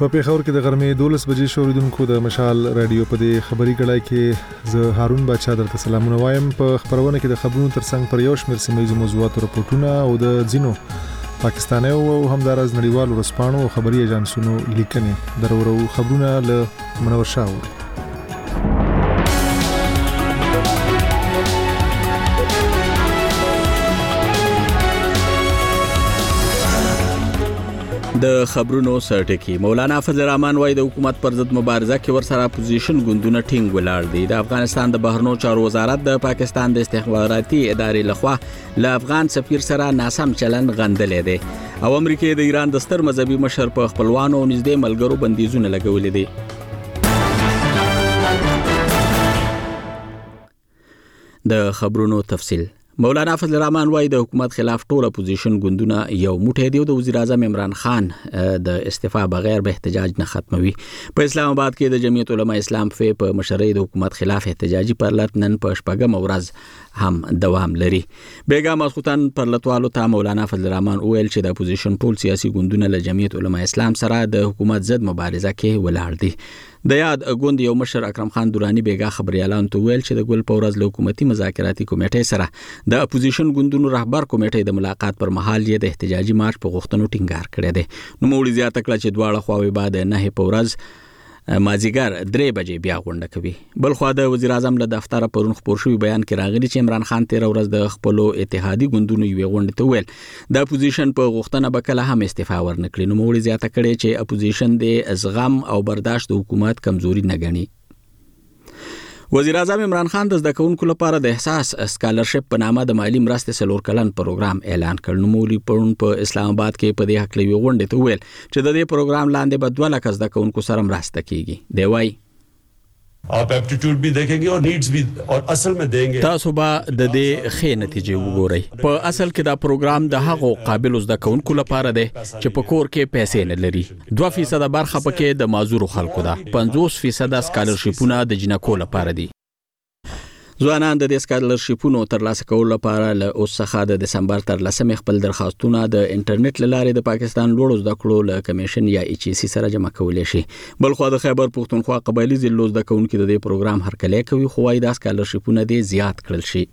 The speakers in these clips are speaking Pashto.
په پیښور کې د غرمې 12 بجې شوریدونکو د مشال رادیو په دې خبري کړای کې زه هارون بچا درته سلامونه وایم. په خبرونه کې د خبرونو ترڅنګ پر یو شمېر سیمه موضوعاتو راپورټونه او د ځینو پاکستاني او همدارز نړیوالو رسپانو او خبري ایجنسونو لیکنې درورو خبرونه له منور شاه. د خبرونو سرټکی مولانا فضل الرحمن وای د حکومت پر ضد مبارزه کې ورسره اپوزیشن ګوندونه ټینګ ولاړ دي. د افغانستان د بهرنیو چارو وزارت د پاکستان د استخباراتي ادارې لخوا له افغان سفیر سره ناسم چلند غندلې دي او امریکا د ایران د ستر مذهبي مشر په خپلوانو او نږدې ملګرو بندیزونه لګولې دي. د خبرونو تفصیل مولانا فضل الرحمن وای د حکومت خلاف ټول اپوزیشن ګوندونه یو موټی دی او د وزیر اعظم عمران خان د استعفا بغیر به احتجاج نه ختموي. په اسلام آباد کې د جمعیت علماء اسلام په مشرۍ د حکومت خلاف احتجاجي پرلط نن په شپږم ورځ هم دوام لري. بیګا ماسخوتن پرلطوالو ته مولانا فضل الرحمن ویل چې د اپوزیشن ټول سیاسي ګوندونه له جمعیت علماء اسلام سره د حکومت ضد مبارزه کې ولاړ دي. د یاد ګوند یو مشر اکرم خان دورانی بیګا خبريالان ته ویل چې د ګل پورز له حکومتي مذاکراتي کمیټې سره د اپوزیشن ګوندونو رهبر کمیټې د ملاقات پر مهال یې د احتجاجي مارچ په غوښتنو ټینګار کړی دی. نو موږ زیاته کړه چې دواړه خواوې بعد نه پورز مازیګر 3 بجې بیا غونډه کوي. بل خو د وزیر اعظم له دفتر پرون خبر شوی بیان کې راغلی چې عمران خان 13 ورځ د خپل اتحادي ګوندونو یو غونډه ته ویل د اپوزیشن په غوښتنه بکله هم استعفا ورنکړي. نو موږ زیاته کړي چې اپوزیشن د زغم او برداشت د حکومت کمزوري نه ګڼي. وزیر اعظم عمران خان د زدهکونکو لپاره د احساس سکالرشپ په نامه د مالی مرستې 4 کلن پروګرام اعلان کړ. نو مولي پرون په اسلام آباد کې په دې حق لوي غونډه ته ویل چې د دې پروګرام لاندې به 2 لک زدهکونکو سره مرسته کیږي. دی وای आप एप्टीट्यूड भी देखेंगे और नीड्स भी और असल में देंगे. تاسو به د دې ښې نتیجې وګورئ. په اصل کې دا پروګرام د هغو قابل زدهکونکو لپاره دی چې په کور کې پیسې نه لري. 2% برخه پکې د معذور خلکو ده. 50% سکالرشپونه د جنکو لپاره دي. ځوانان د سکالرشپونو ترلاسه کولو لپاره له اوس څخه د دسمبر تر 10 خپل درخواستونه د انټرنیټ لارې د پاکستان لوړو زده کړو له کمیشن یا ایچ سی سره جمع کولای شي. بل خو د خیبر پښتونخوا قبایلی ضلعو زده کوونکو د دې پروګرام هرکلی کوي خو وايي د سکالرشپونه دې زیات کړل شي.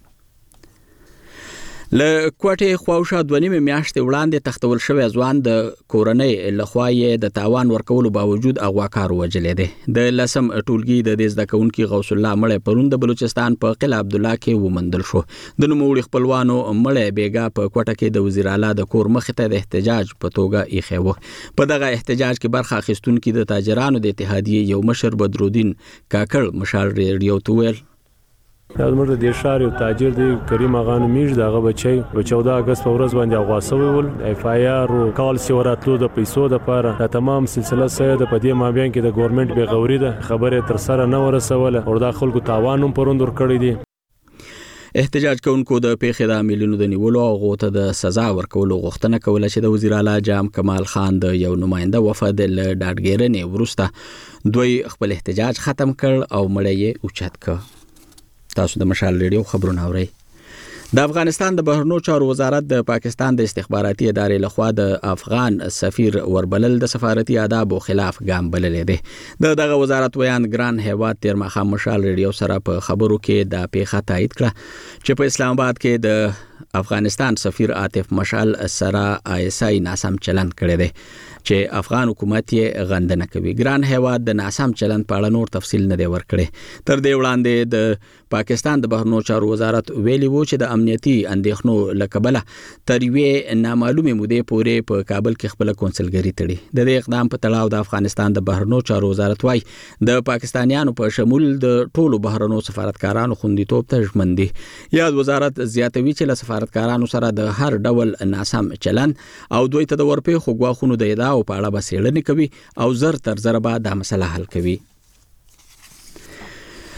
له کوټې خواوشا 2.5 میاشتې وړاندې تختول شوی ځوان د کورنۍ لخوا یې د تاوان ورکولو باوجود اغواکار وجلې ده. د لسم ټولګي د دې زده کوونکي غوث الله مړی پرون د بلوچستان په قلعه عبدالله کې ومندل شو. د نوموړي خپلوانو مړی بیګا په کوټه کې د وزیر اعلی د کور مخ ته د احتجاج په توګه ایښی و. په دغه احتجاج کې برخه اخیستونکو د تاجرانو د اتحادیې یو مشر بدرالدین کاکړ مشال ریډیو ته ویل زموږ د دې ښار یو تاجر دی کریم اغا نومیږي. دغه بچی په 14 اگست په ورځ باندې اغوا شوی ول. اف آی آر او کال سی وراتلو د پیسو د لپاره د تمام سلسله سره د پدې مابین کې د ګورنمنت به غوري ده خبره تر سره نه ورسوله او د خلکو تاوان هم پروندور کړی دی. احتجاج کوونکو د پیښې د عاملینو د نیولو او غوته د سزا ورکولو غوښتنه کوله چې د وزیر اعلی جام کمال خان د یو نماینده وفد له ډاډګیرنې وروسته دوی خپل احتجاج ختم کړ او مړی یې اوچت کړ. تاسو د مشال ریډیو خبرونه اورئ. د افغانستان د بهرنیو چارو وزارت د پاکستان د استخباراتي ادارې لخوا د افغان سفیر وربلل د سفارتي آدابو خلاف ګام بللی دی. دغه وزارت ویان ګران هیواد تیر ماښام مشال ریډیو سره په خبرو کې د پیښه تایید کړه چې په اسلام آباد کې د افغانستان سفیر عاطف مشعل سره آیسای ناسم چلند کړی دی چې افغان حکومت یې غندنه کوي. ګران هیواد د ناسم چلند په اړه نور تفصیل نه دی ورکړی. تر دې وړاندې د پاکستان د بهرنیو چارو وزارت ویلي وو چې د امنیتي اندېښنو له کبله تر یوې نامعلومې مودې پورې په کابل کې خپل کونسلګري تړي. د دې اقدام په تړاو د افغانستان د بهرنیو چارو وزارت وايي د پاکستانیانو په شمول د ټولو بهرنیو سفارتکارانو خوندیتوب ته ژمن دي. یاد وزارت زیاتوي چې له سفارتکارانو سره د هر ډول ناسم چلند او دوی ته د ورپېښو غواخونو د ادعاو په اړه بسېړنې کوي او زر تر زر به دا مسله حل کوي.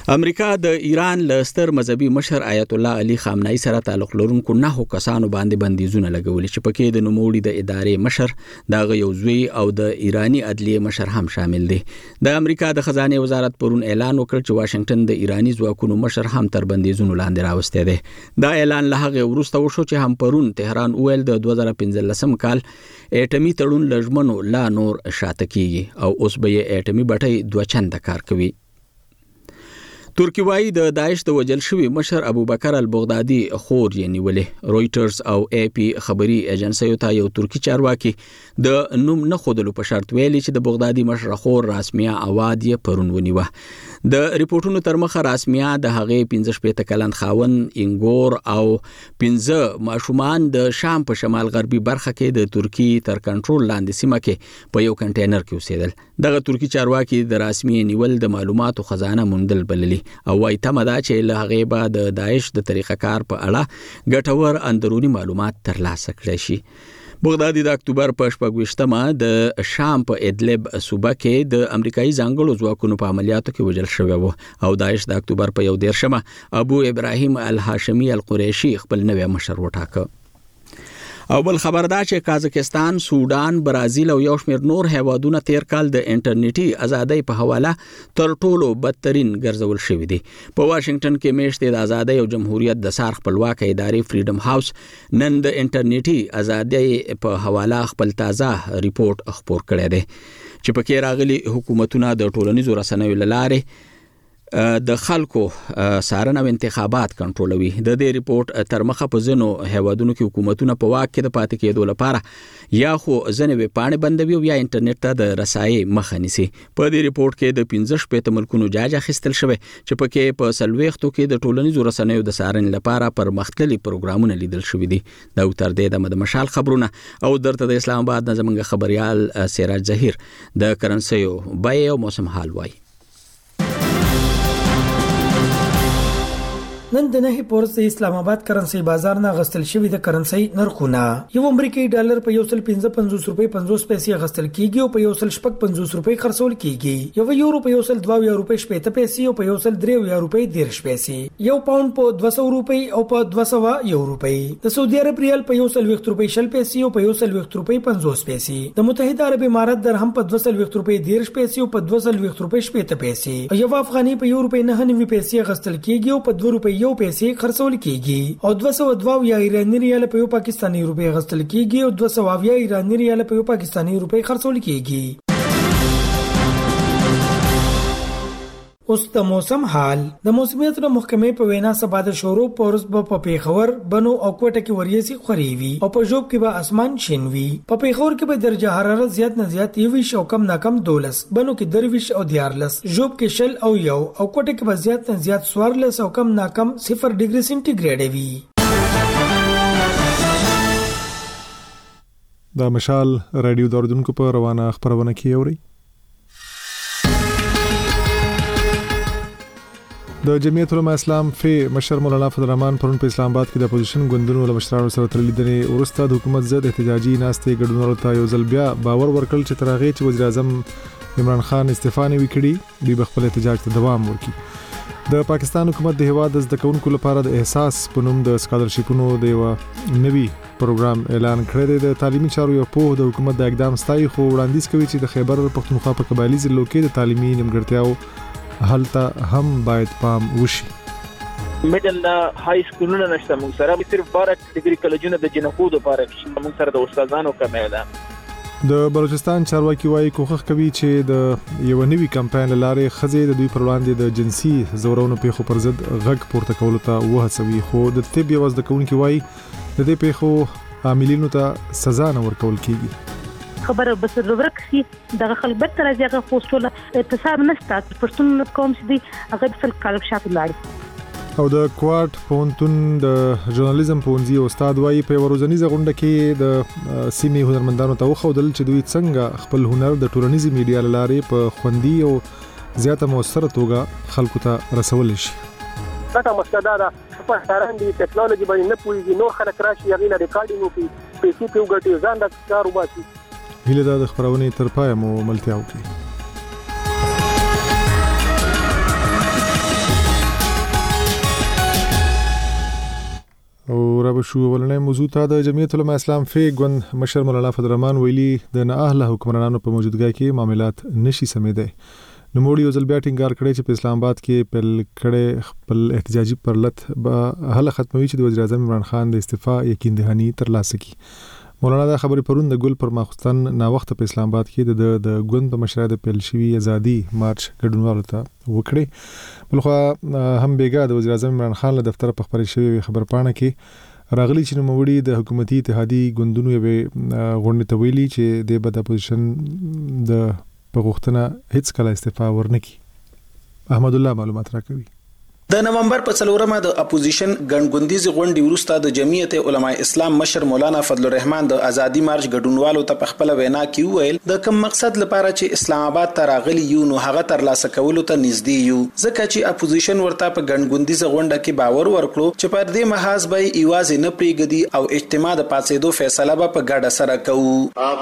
امریکا د ایران له ستر مذهبي مشر آیت الله علي خامنه‌ای سره تعلق لرونکو 9 کسانو باندې بندیزونه لګولي چې پکې د نوموړي د ادارې مشر د یوزوی او د ایرانی عدلیه مشر هم شامل دي. د امریکا د خزانه وزارت پرون اعلان وکړ چې واشنگټن د ایرانی ځواکونو مشر هم تر بندیزونو لاندې راوسته دی. دا اعلان له هغه وروسته وشو چې هم پرون تهران ویل د 2015 کال اټمی تړون لژمنو لا نور شاته کیږي او اوس به اټمی بټۍ دوه چنده کار کوي. ترکی وایي د داعش د وجل شوی مشر ابوبکر البغدادي خور یې نیولې. رويټرز او اي پي خبري ایجنسیو ته یو ترکی چارواکي د نوم نه خودلو په شرط ویلي چې د بغدادي مشر خور راسمیا اواد یې پرون ونیوه. د ریپورتونو تر مخه راسمیا د هغې 15 کلن خاون انګور او 15 ماشومان د شام په شمال غربي برخه کې د ترکی تر کنټرول لاندې سیمه کې په یو کنټینر کې اوسېدل. دغه ترکی چارواکي د راسمیا نیول د معلوماتو خزانه موندل بللي او وايي تمه ده چې له هغې به د داعش د طریقه کار په اړه ګټور اندروني معلومات ترلاسه کړي شي. بغدادي د اکتوبر په 28مه د شام په ادلب صوبه کې د امریکایي ځانګړو ځواکونو په عملیاتو کې وژل شوی و او داعش د اکتوبر په 11مه ابو ابراهیم الهاشمي القریشي خپل نوی مشر وټاکه. او بل خبر دا چې قازقستان، سودان، برازیل او یو شمېر نور هیوادونه تیر کال د انټرنیټي ازادۍ په حواله تر ټولو بدترین ګرځول شوي دي. په واشنگټن کې میاشتې د ازادۍ او جمهوریت د سار خپلواک ادارې فریډم هاوس نن د انټرنیټي ازادۍ په حواله خپل تازه ریپورت خپور کړی دی چې پکې راغلي حکومتونه د ټولنیزو رسنیو له لارې د خلکو څارنه او انتخابات کنټرولوي. د دې ریپورت تر مخه په ځینو هیوادونو کې حکومتونه په واک کې د پاتې کېدو لپاره یا خو ځینې ویبپاڼې بندوي او یا انټرنیټ ته د رسایي مخه نیسي. په دې ریپورت کې د 15 ملکونو جاج اخیستل شوی چې پکې په 40 کې د ټولنیزو رسنیو د څارنې لپاره پر مختلفي پروګرامونه لیدل شوي دي. دا تر دې د مشال خبرونه او درته د اسلام آباد نه زموږ خبريال سراج ظهیر د کرنسیو بای او موسم حال وایي. نن د نه پورس اسلام آباد کرنسی بازار نه غستل شوی د کرنسی نرخونه. یو امریکایي ډالر په 1.55 روپۍ 50 پیسې غستل کیږي او په 1.55 روپۍ خرڅول کیږي. یو یورو په 1.2 روپۍ 70 پیسې او په 1.3 روپۍ 10 پیسې. یو پاوند په 200 روپۍ او په 200 روپۍ. د سعودي عرب ریال په 1.20 روپۍ 10 پیسې او په 1.20 روپۍ 50 پیسې. د متحده عرب امارات درهم په 2.20 روپۍ 10 پیسې او په 2.20 روپۍ 70 پیسې. یو افغاني په 1 روپۍ 99 پیسې غستل کیږي او په 2 روپۍ یو پیسې خرڅول کیږي. او 202 یا ایرانی ریال په یو پاکستانی روپۍ غستل کیږي او 200 یا ایرانی ریال په یو پاکستانی روپۍ خرڅول کیږي. اوس د موسم حال. د موسمیت محکمې په وینا سبا د شورو پورس په پیښور، بنو او کوټه کې وریځي خوريوي او په جوب کې به اسمان شین وي. په پیښور کې به درجه حرارت زیات نه زیات 20 او کم نه کم 12، بنو کې 23 او 14، جوب کې 0 او 1 او کوټه کې به زیات نه زیات 14 او کم نه کم 0 ډیګري سنټیګریډ وي. دا مشال رادیو دردونکو په روانه خبرونه کې اوري. د جمعیت علماء اسلام فی مشر مولانا فضل الرحمن پرون په اسلام آباد کې د اپوزیشن ګوندونو له مشرانو سره تر لیدنې وروسته د حکومت ضد احتجاجي ناستې ګډونوالو ته یو ځل بیا باور ورکړل چې تر هغې چې وزیر اعظم عمران خان استعفا نه وي کړې دوی به خپل احتجاج ته دوام ورکړي. د پاکستان حکومت د هیواد د زده کوونکو لپاره د احساس په نوم د سکالرشیپونو د یو نوي پروګرام اعلان کړی دی. د تعلیمي چارو یو پوه د حکومت د اقدام ستایي خو وړاندیز کوي چې د خیبر پښتونخوا په قبایلي ضلعو کې د تعلیمي نیمګړتیاو حالته هم باید پام وشي. میډل های سکولونه نشته موږ سره، صرف 12 ډیګري کالجونه د جنکو د لپاره موږ سره د استادانو کمی ده. د بلوچستان چارواکي وايي کوښښ کوي چې د یو نوي کمپاین لارې خزې د دوی پر وړاندې د جنسي زورونو پیښو پر ضد غږ پورته کولو ته وهڅوي. خو د طب یو زده کوونکي وايي د دې پیښو عاملینو ته سزا نه ورکول کیږي. خبره بس ورک شي دغه خلک تر ځای غوښتل اتصاب نشته پښتون کوم چې دی هغه د کالب شاته لاړ. او د کوارټ پونتون د ژورنالیزم پونځي استاد وايي په ورځنیزه غونډه کې د سیمې هنرمندانو ته وښودل چې دوی څنګه خپل هنر د ټولنیزي میډیا لارې په خوندي او زیاته موثره توګه خلکو ته رسول شي. دا مسله ده په هران دي ټیکنالوژي باندې نه پويږي، نو خلک راشي هغه نه ریکارډینګ وکړي، پیسې په وګټي ځان د کار وباسي. هیله ده د خبرونې تر پایه مو ملتیا وکړي. بشو. ولنې موضوع ته د جمعیت العلماء اسلام فی ګوند مشر مولانا فضل الرحمن ویلي د نه اهله حکمرانانو په موجودګۍ کې معاملات نشي سمېدای. نوموړي یو ځل بیا ټینګار کړی چې په اسلام آباد کې پل کړي خپل احتجاجي پرلط به حل ختموي چې د وزیر اعظم عمران خان د استعفا یقین دهاني ترلاسه کړي. مولانا دا خبرې پرون د ګل پر ماخستن نا وخت په اسلام آباد کې د ګوند په مشرۍ د پیل شوی ازادي مارچ ګډونوالو ته وکړي. بلخو هم بیګا د وزیر اعظم عمران خان له دفتر په خبرې شوی خبر پاڼه کې راغلی چې نوموړي د حکومتي اتحادي ګوندونو یو غونډه ته ویلي چې د بد اپوزیشن د پغښتنه هیڅ کله استعفا ورنکي. احمد الله معلومات راکوي. د نومبر په 4مه د اپوزیشن ګڼګوندیز غونډې وروسته د جمعیت علماء اسلام مشر مولانا فضل الرحمن د ازادي مارچ ګډونوالو ته په خپل وینا کې وویل د کوم مقصد لپاره چې اسلام آباد ته راغلي یو نو هغه ترلاسه کولو ته نږدې یو، ځکه چې اپوزیشن ورته په ګڼګوندیز غونډه کې باور ورکړو چې پر دې محاذ به ایواز نه پریږدي او اجتماع د پاتېدو فیصله به په ګډه سره کوو.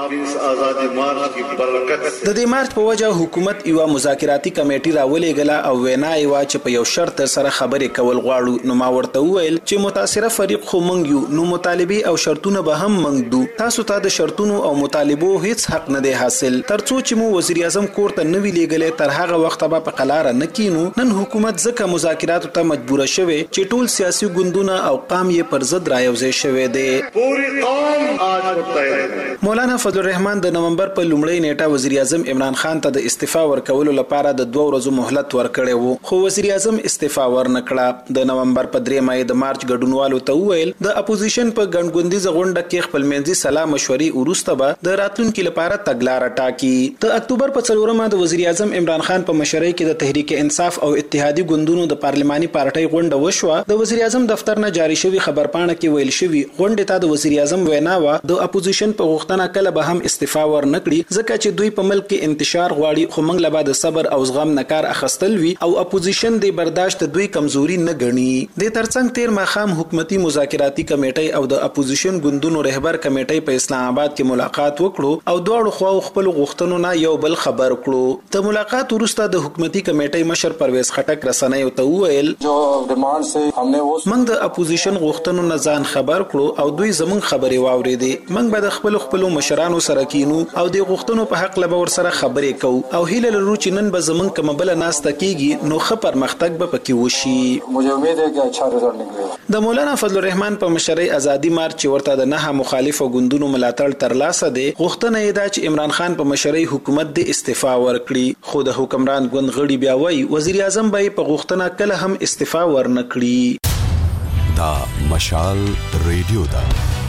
د دې مارچ په وجه حکومت یو مذاکراتي کمیټه راولېګله او وینا یې وا چې په یو شرط سره خبرې کول غواړو. نو ما ورته وویل چې متاثره فریق خو مونږ یو، نو مطالبه او شرطونه به هم مونږ دو. تاسو ته د شرطونو او مطالبو هیڅ حق نه دی حاصل. ترڅو چې مو وزیر اعظم کور ته نوی لیږلې تر هغه وخت به په قلاره نه کینو. نن حکومت ځکه مذاکرات ته مجبور شوه چې ټول سیاسي ګوندونه او قام یې پر ضد رايوځي شوه دي. پوری قوم آج متحد. مولانا فضل الرحمن د نومبر په لومړۍ نیټه وزیر اعظم عمران خان ته د استعفا ورکولو لپاره د 2 ورځو مهلت ورکړی وو، خو وزیر اعظم استعفا ورنکړه. د نومبر په 3مه د مارچ ګډونوالو ته وویل د اپوزیشن په ګڼګوندیز غونډه کې خپل منځي سلا مشورې وروسته به د راتلونکو لپاره تګلارې ټاکي. د اکتوبر په 4مه د وزیر اعظم عمران خان په مشرۍ کې د تحریک انصاف او اتحادی ګوندونو د پارلماني پارټۍ غونډه وشوه. د وزیر اعظم دفتر نه جاری شوی خبرپاڼه کې ویل شوی غونډه ته د وزیر اعظم وینا و د اپوزیشن په غوښتنه کله به هم استعفا ورنکړي، ځکه چې دوی په ملک کې انتشار غواړي، خو موږ له بعد صبر او زغم نه کار اخیستل وی او اپوزیشن د برداشت دوی کمزوري نه غني. د ترڅنګ تیر ماخام حکومتي مذاکراتي کمیټې او د اپوزیشن ګوندونو رهبر کمیټې په اسلام آباد کې ملاقات وکړو او دواړو خواو خپل غوښتنو نه یو بل خبر کړو. د ملاقات وروسته د حکومتي کمیټې مشر پرویز خټک رسنیو ته وویل موږ د اپوزیشن غوښتنو نه ځان خبر کړو او دوی زموږ خبرې واوریدې. موږ به د خپل مشرانو سره کینو او د غوښتنو په حق لبا ور سره خبرې کوو او هیله لرو چې نن به زموږ کوم بل ناس تکیږي نو خبر پرمختګ به پکې وشي. د مولانا فضل الرحمن په مشرۍ ازادي مارچ ورته د نه مخالفو ګوندونو ملاتړ ترلاسه دي. غوښتنه یې ده چې عمران خان په مشرۍ حکومت د استعفا ورکړي، خو د حکمران ګوند غړي بیا وایي وزیر اعظم به په غوښتنه کله هم استعفا ورنکړي. دا مشال ریډیو دا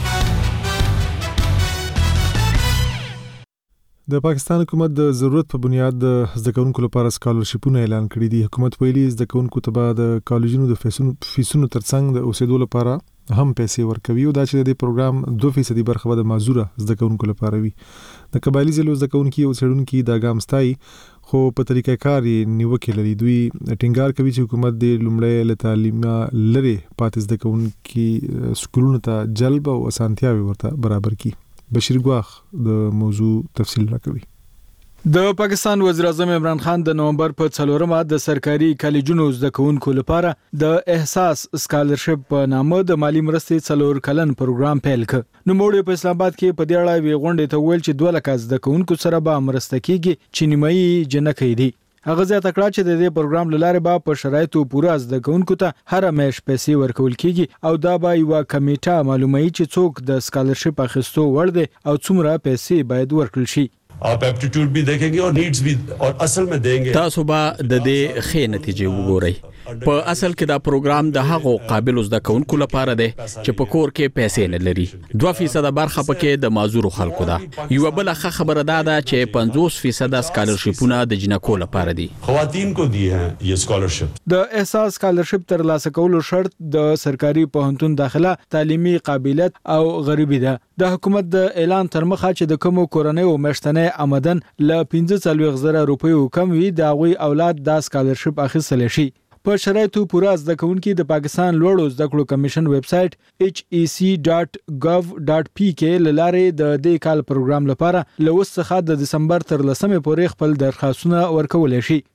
د پاکستان حکومت د ضرورت په بنیاد د زده کوونکو لپاره سکالرشپونه اعلان کړي دي. حکومت ویلي زده کوونکو ته به د کالجونو د فیسونو ترڅنګ د اوسېدو لپاره هم پیسې ورکوي او دا چې د پروګرام 2% برخه به د معذوره زده کوونکو لپاره وي. د قبایلی ضلعو زده کوونکي او څېړونکي دا ګام ستایي، خو په طریقه کار یې نیوکې لري. دوی ټینګار کوي چې حکومت د لومړی له تعلیمه لري پاتې زده کوونکي سکولونو ته جلب او اسانتیاوي ورته برابر کړي. بشیر ګواخ د موضوع تفصیل راکوي. د پاکستان وزیر اعظم عمران خان د نومبر په 4مه د سرکاري کالجونو زده کوونکو لپاره د احساس سکالرشپ په نامه د مالی مرستې 4 کلن پروګرام پیل کړ. نو موږ په اسلام آباد کې په دې اړه وی غونډه ته ویل چې 2 لک زده کوونکو سره به مرسته کیږي چې نیمایي جنکې دي. هغه زیاته کړه چې د دې پروګرام لاره به په شرایطو پوره زده کوونکو ته هر میاشت پیسې ورکول کیږي او دا به یو کمیټه معلوموي چې څوک د سکالرشپ اخیستو وړ دي او څومره پیسې باید ورکړل شي. आप एप्टीट्यूड भी देखेंगे और नीड्स भी और असल में देंगे. تاسو به د دې ښه نتیجې وګورئ. په اصل کې دا پروګرام د هغو قابل زده کوونکو لپاره دی چې په کور کې پیسې نه لري. 2% برخه پکې د معذور خلکو ده. یو بل ښه خبره ده چې 50% سکالرشپونه د جنکو لپاره دي. خواتین کو دی ہیں یہ سکالرشپ. د احساس سکالرشپ ترلاسه کولو شرط د سرکاري پوهنتون داخله، تعلیمي قابلیت او غریبي ده. د حکومت د اعلان تر مخه چې د کومو کورنۍ او مشتنه آمدن ل 15,000 روپیو کم وي د غوي اولاد د سکالرشپ اخیستل شي. په شرایطو پوره زده کوونکي د پاکستان لوړو زده کړو کمیشن ویب سټ hec.gov.pk لاره د دې کال پروګرام لپاره لوس څخه د دسمبر تر 10 پورې خپل درخواستونه ورکول شي.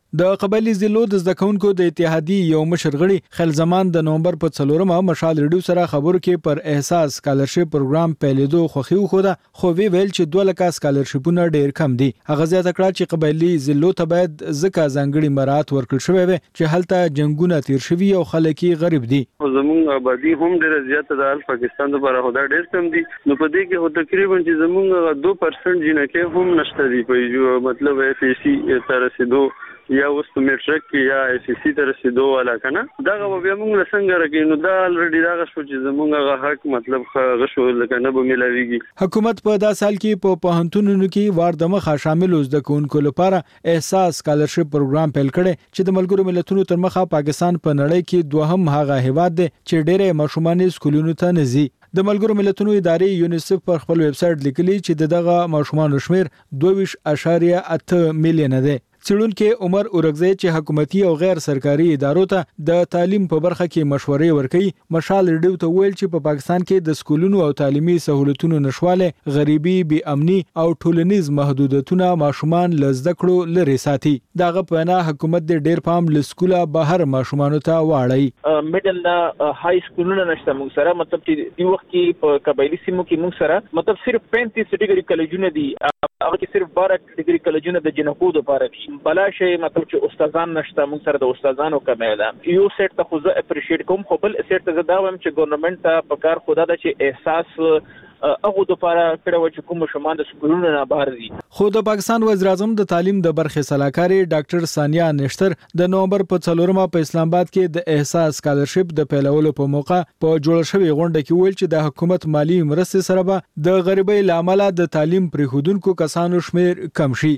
د قبایلی ضلعو د زده کوونکو د اتحادیې یو مشر غړي خل زمان د نومبر په 4مه مشال ریډیو سره خبرو کې پر احساس سکالرشپ پروګرام پیلېدو خوخي وخوده خو وی ویل چې 2 لک سکالرشپونه ډیر کم دي. هغه زیاته کړه چې قبایلی ضلعو ته باید ځکه ځانګړي مراحت ورکړل شوی وي چې هلته جنگونه تیر شوي او خلک غریب دي. زموږ آبادی هم ډیره زیاته ده پاکستان لپاره خو دا ډیر کم دي نو په دې کې هو تقریبا چې زموږ 2% جنکه هم نشته دي په مطلب FEC تر رسیدو یا اوس په میټریک کې یا FEC تر رسیدو والا کنه دا بیا موږ څنګه راګینو دا الریډي دا شو چې زموږ حق مطلب غشو لکنه به ملاويږي. حکومت په دا سال کې په پوهنتونونو کې واردمخه شامل زده کوونکو لپاره احساس سکالرشپ پروګرام پیل کړي چې د ملګرو ملتونو تر مخه پاکستان په نړۍ کې دوهم هغه هیواد دی چې ډېر ماشومان سکولونو ته نه ځي. د ملګرو ملتونو ادارې یونیسف پر خپل ویب سټ لیکلي چې دغه ماشومان شمیر 22.8 میلیون دی. څېړونکو عمر اورګزی چې حکومتي او غیر سرکاري ادارو ته د تعلیم په برخه کې مشورې ورکوي مشال ریډیو ته ویل چې په پاکستان کې د سکولونو او تعلیمي سہولتونو نشواله غریبي بي امني او ټولنیز محدودیتونه ماشومان لزده کړو لري ساتي. دغه په نه حکومت د ډیر پام لسکوله بهر ماشومانو ته واړی. میډل نه های سکولونه نشته موږ سره مطلب چې دی وخت کې په قبایلی سیمو کې موږ سره مطلب صرف 35 ډیګري کالجونه دي هغه کې صرف 12 ډیګري کالجونه د جنکو لپاره دي. بلا شي مطلب چې استادان نشته موږ سره د استادانو کمی ده. یو سیټ ته خو زه اپریشیټ کوم خو بل سیټ ته دا وایم چې ګورنمنت ته په کار خدا د چې احساس هغه د لپاره کړو چې کوم شومان د سکولونو نه بهر دي. خو د پاکستان وزیر اعظم د تعلیم د برخې صلاحکار ډاکټر ثانیه نشتر د نومبر په 4مه په اسلام آباد کې د احساس سکالرشپ د پیلولو په موقع په جوړ شوی غونډه کې ویل چې د حکومت مالی مرستې سره به د غریبۍ لامل د تعلیم پرېښودونکو کسانو شمیر کم شي.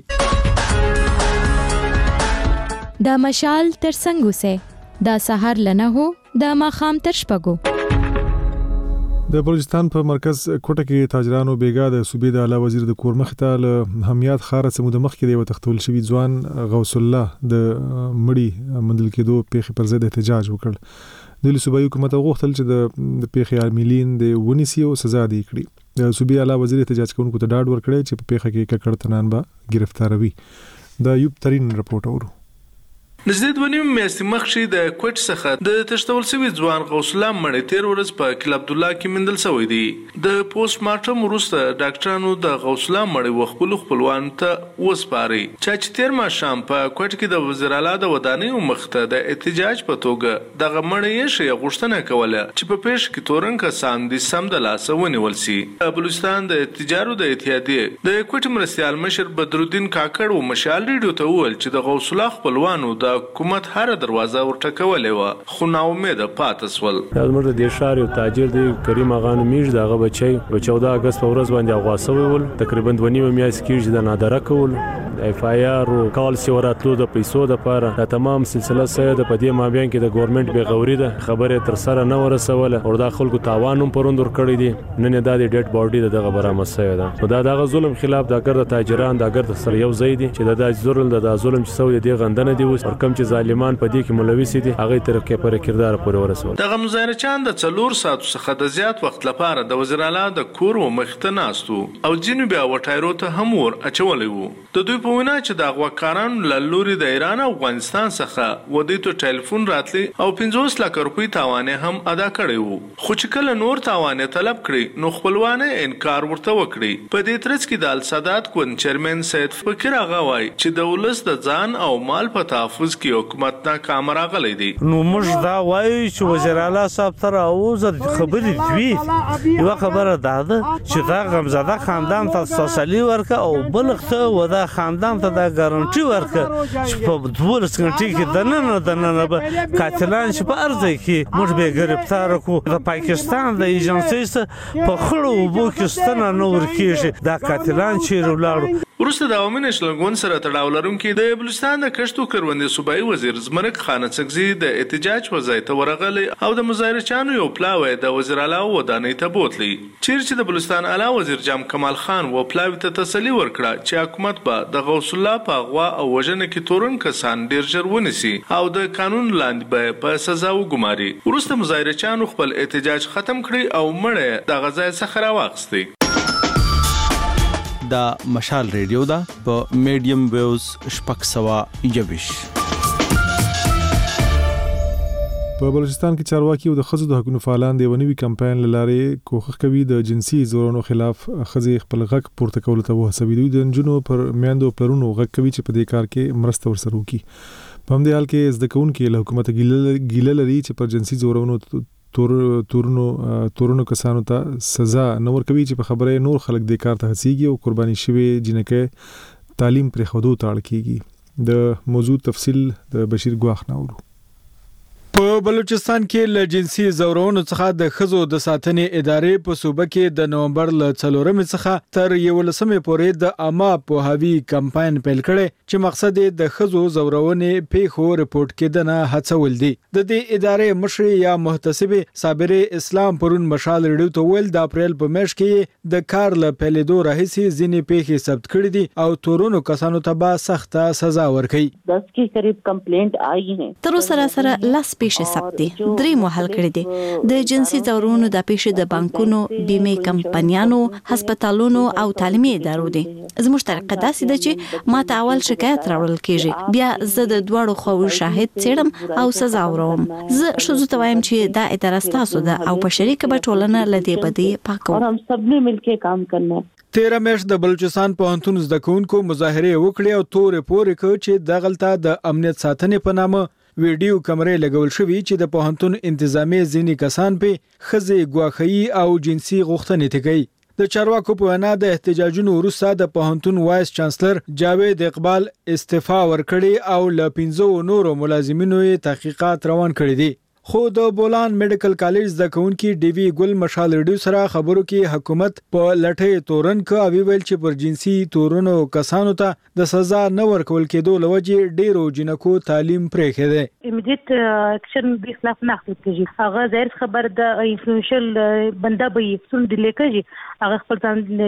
دا مشال تر څنګه سه دا سحر لنه هو دا ماخام تر شپګو. د بلوچستان په مرکز کوټه کې تاجرانو بیګا د صوبې د اعلی وزیر د کور مخته له حمیات خاره سمو د مخ کې د تختول شوی ځوان غوث الله د مړی مندل کېدو پیښې پر ضد احتجاج وکړ. د صوبایي حکومت غوښتل چې د پیښې عاملین د ونیسي او سزا دی کړي. د صوبې اعلی وزیر احتجاج کوونکو ته ډاډ ورکړی چې په پیښه کې ککړ تنان به گرفتاروي. د یوب ترين رپورټ اورو. نږدې 2 میاشتې مخکې د کوټ څخه د تشتول شوی ځوان غوث الله مړی تیر ورځ په کل عبد الله کې مندل شوی دی. د پوسټ مارټم وروسته ډاکټرانو د غوث الله مړی خپلوان ته وسپاري چې تیر ماښام په کوټ کې د وزیر اعلی د ودانۍ مخته د احتجاج په توګه د مړی شی غوښتنه کوله چې په پیښ کې تورن کسان د سم د لاس ونیول شي. بلوچستان د تجارو د اتحادیې د کوټ مرستيال مشر بدرالدین کاکړ او مشال ریډیو ته وویل چې د غوث الله خپلوانو د حکومت هر دروازه ورټکولې و خو نا امید پاتې سول. زموږ د شهر یو تاجر دی کریم اغا میش دغه بچي په 14 اگست په ورځ باندې اغواسوي ول تقریبا 2 میاشتې کې د نادره کول FIR او کال سیوراتلو د پیسو د لپاره د تمام سلسله سره د پدې مابین کې د ګورنمنت به غوري ده خبره تر سره نه ورسوله او د خلکو تاوانم پروندور کړی دي نن د ډیټ باډي دغه برامه سوی ده. نو دا دغه ظلم خلاف د اگر د تاجران د اگر د سره یو ځای دي چې د ظلم د ظلم چې سوی دی غندنه دی اوس ورکم چې ظالمان په دې کې ملوث دي هغه طرف کې پر کردار پورې ورسول. دغه مظاهره چاند د 4 ساعت څخه د زیات وخت لپاره د وزیر اعلی د کور و مخته ناستو او جنوبي وټایرو ته هم ور اچولې وو. د دوی په وینا چې د غوکاران لوري د ایران او افغانستان څخه ودی ته ټلیفون راتلی او 50 لک روپۍ تاوانې هم ادا کړی وو. خو چې کله نور تاوانې طلب کړي نو خپلوانه انکار ورته وکړي. په دې ترڅ کې د السادات کون چیرمن سید فقیر هغه وای چې د ولس د ځان او مال په تحفظ کې حکومت ناکام راغلی دی. نو موږ دا وایو چې وزیر اعلی صاحب تر اوسه خبرې دوی یو خبره ده چې دا غمزاده خاندان ته تسلی ورکړه او بلغته ودا خاندان ته دا ګارانټي ورکړه چې په 12 غنټې کې دنه به قاتلان چې په ارزه کې موږ به گرفتار کو. د پاکستان د ایجنسی په خړو وبو کې ستنه نور کېږي دا قاتلان چې ولاړو. ورسته د عوامي نشلګون سره تړاو لرونکي د بلوچستان د کشتو کروندې صوبایي وزیر زمرک خان څکزي د احتجاج وځای ته ورغلی او د مظاهرچانو یو پلاوی د وزیر اعلی ودانۍ ته بوتلی. چیرې د بلوچستان اعلی وزیر جام کمال خان و پلاوی ته تسلی ورکړه چې حکومت به د غوث الله په غوا او وژنه کې تورن کسان ډیر ژر ونیسي او د قانون لاندې به په سزا وګماري. ورسته مظاهرچانو خپل احتجاج ختم کړي او مړی د غزا څخه راوغستی. دا مشال ریډیو دا په میډیم ویوز شپږ سوه 21 په بلوچستان کې چارواکي او د ښځو د حقوقو فعالان د ونوي کمپاین لاره کوښښ کوي د جنسي زورونو خلاف ښځې خپل غږ پورته کولو ته وهڅوي. دوی د نجونو پر میندو پلرونو غږ کوي چې په دې کار کې مرسته ورسره وکړي. په همدې حال کې زده کوونکي له حکومت ګیله لري چې پر جنسي زورونو تورونو کسانو ته سزا نه ورکوي چې په خبره نور خلک د کار ته هڅيږي او قرباني شوی جنکه تعلیم پر خودو تاړ کیږي. د موضوع تفصیل د بشیر ګواخ ناورو. په بلوچستان کې له جنسي زورونو څخه د ښځو د ساتنې ادارې په صوبه کې د نومبر له 4 څخه تر 11 پورې د عامه پوهاوی کمپاین پیل کړي چې مقصد یې د ښځو زورونې پیښو رپورټ کېدنه هڅول دي. د دې ادارې مشر یا محتسب صابر اسلام پرون مشال ریډیو ته ویل د اپریل په میاشت کې د کار له پیلېدو راهیسې ځینې پیښې ثبت کړي دي او تورونو کسانو ته به سخته سزا ورکړي. 10 के करीब कंप्लेंट आई है. تر سره لس پیښې ثبت دي. 3 محل کړي دي. د جنسي زورونو د پیښې د بانکونو، بیمه کمپنیانو، هسپتالونو او تعلیمي ادارو دي. زموږ طریقه داسې ده چې ما ته اول شکایت راوړل کیږي، بیا زه د دوړو خو شاهد څېړم او سزا ورم. زه شوزو ته وایم چې دا اداره ستاسو ده او په شریکه به ټولنه لدی بدی پاکو. اور هم سب نے مل کے کام کرنا. 13 میاشت د بلوچستان پوهنتون زده کوونکو مظاهره وکړې او تورې پورې کړ چې د غلطه د امنیت ساتنې په نامه ویډیو کیمرې لګول شوې چې د پوهنتون انتظامی ځینې کسان په ښځې ګواښي او جنسي غوښتنې کوي. د چارواکو په وینا د احتجاجونو وروسته د پوهنتون وایس چانسلر جاوید اقبال استعفا ورکړي او ل 15 نورو ملازمینو تحقیقات روان کړي دي. خو د بولان میډیکل کالج زده کوونکي ډي وی ګل مشال ریډیو سره خبرو کې حکومت په لټه تورن کو او ویل چې پر جنسي تورونو کسانو ته د سزا نه ورکول کېدو لوجه ډیرو جنکو تعلیم پرې کړي. امیډیټ اکشن به خلاف نه اخلي کېږي. هغه ظاهر خبر د انفلوئنشل بنده به سن ډیلی کېږي. هغه خپل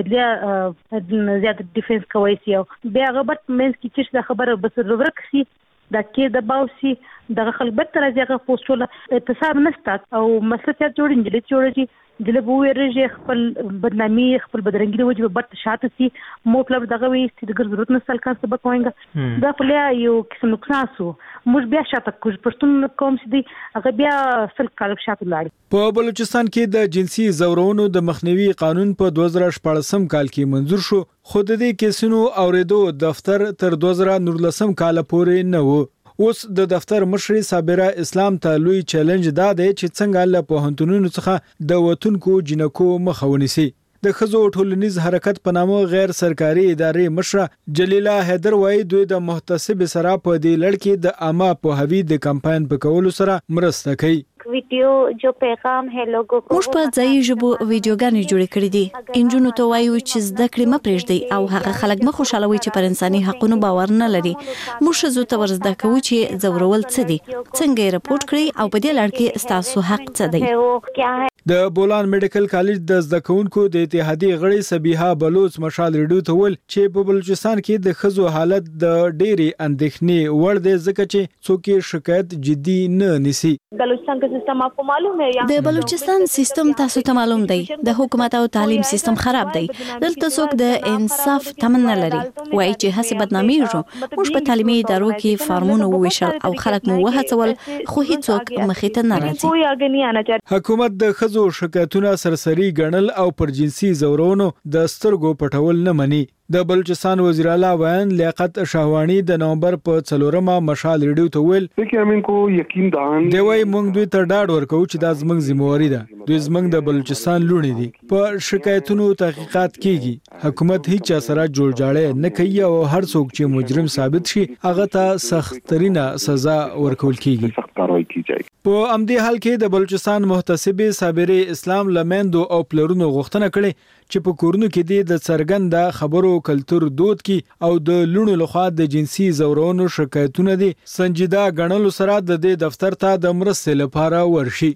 ځان زیات ډیفنس کوي سي بیا هغه بت مینس کې چې دا خبره بس ورکسي دا کې د باوسي د خلک تر ځای پوسټول اتصاب نشته او مسله ته جوړیږي جلب ورجه خپل بدنامي خپل بدرنګي د وجه بت شاته سي مطلب دغه وي چې د ضرورت نه سلکان سبق وایي دا په یو قسم نقصان سو موږ بیا شاته کوم پښتون قوم سي هغه بیا سلک کال شاته لاړ. په بلوچستان کې د جنسي زورونو د مخنیوي قانون په 2014 کال کې منظور شو خو د دې کیسونو اوریدو دفتر تر 2019 کال پورې نه و. اوس د دفتر مشر صابره اسلام ته لوی چیلنج دا دی چې څنګه له پوهنتونونو څخه د وتونکو جنکو مخاوني سي. د خزو ټولنیز حرکت په نامه غیر سرکاري ادارې مشر جلیلا حیدر وایي دوی د محتسب سره په دې لړ کې د عامه پوهاوی د کمپاین په کولو سره مرسته کوي. ویډیو جو پیغام ہے لوګو کو موږ په ځای ژبو ویډیوګانې جوړې کړې دي. انجونو ته وایو چې زده کړې مې پرېږدي او هغه خلک مخ خوشالوي چې پر انساني حقوقو باور نه لري. موږ زو ته ورزده کوو چې زورول څه دي، څنګه یې رپورټ کړئ او په دې لړ کې ستاسو حق څه دی. د بولان میډیکل کالج د زده کوونکو د اتحادیې غړي سبیحه بلوچ مشال ریډیو ته ویل چې په بلوچستان کې د خزو حالت د ډېری اندېښنې وړ دی ځکه چې څوک شکایت جدي نه نیسي. بلوچستان کې سیستم اپ معلوم ہے د بلوچستان سیستم تاسو ته معلوم دی د حکومت او تعلیم سیستم خراب دی. دلته څوک د انصاف تمن نه لري وایي چې هڅه بدنامي شو. موږ په تعلیمي ادارو کې فارمونه وویشل او خلک مو وهڅول خو هیڅوک مخې ته نه راځي. حکومت د خزو شکایتونه سرسری ګڼل او پر جنسي زورونو د سترګو پټول نه مني. د بلوچستان وزیر اعلی ویان لیاقت شاهوانی د نومبر په 4 مشال ریډیو ته ویل دی وای موږ دوی ته ډاډ ورکو چې دا زموږ ذمہواری ده. دوی زموږ د بلوچستان لونی دي. په شکایتونو تحقیقات کیږي. حکومت هیڅ سره جوړ جاړه نه کوي او هر څوک چې مجرم ثابت شي هغه ته سخت ترينه سزا ورکول کیږي. په امدی حال کې د بلوچستان محتسب صابر اسلام لمندو او پلرونو غوښتنه کړې چې په کورونو کې د څرګند خبرو کلچر دود کې او د لونو لخوا د جنسي زورونو شکایتونه دي سنجیده غنلو سره د دې دفتر ته د مرستې لپاره ورشي.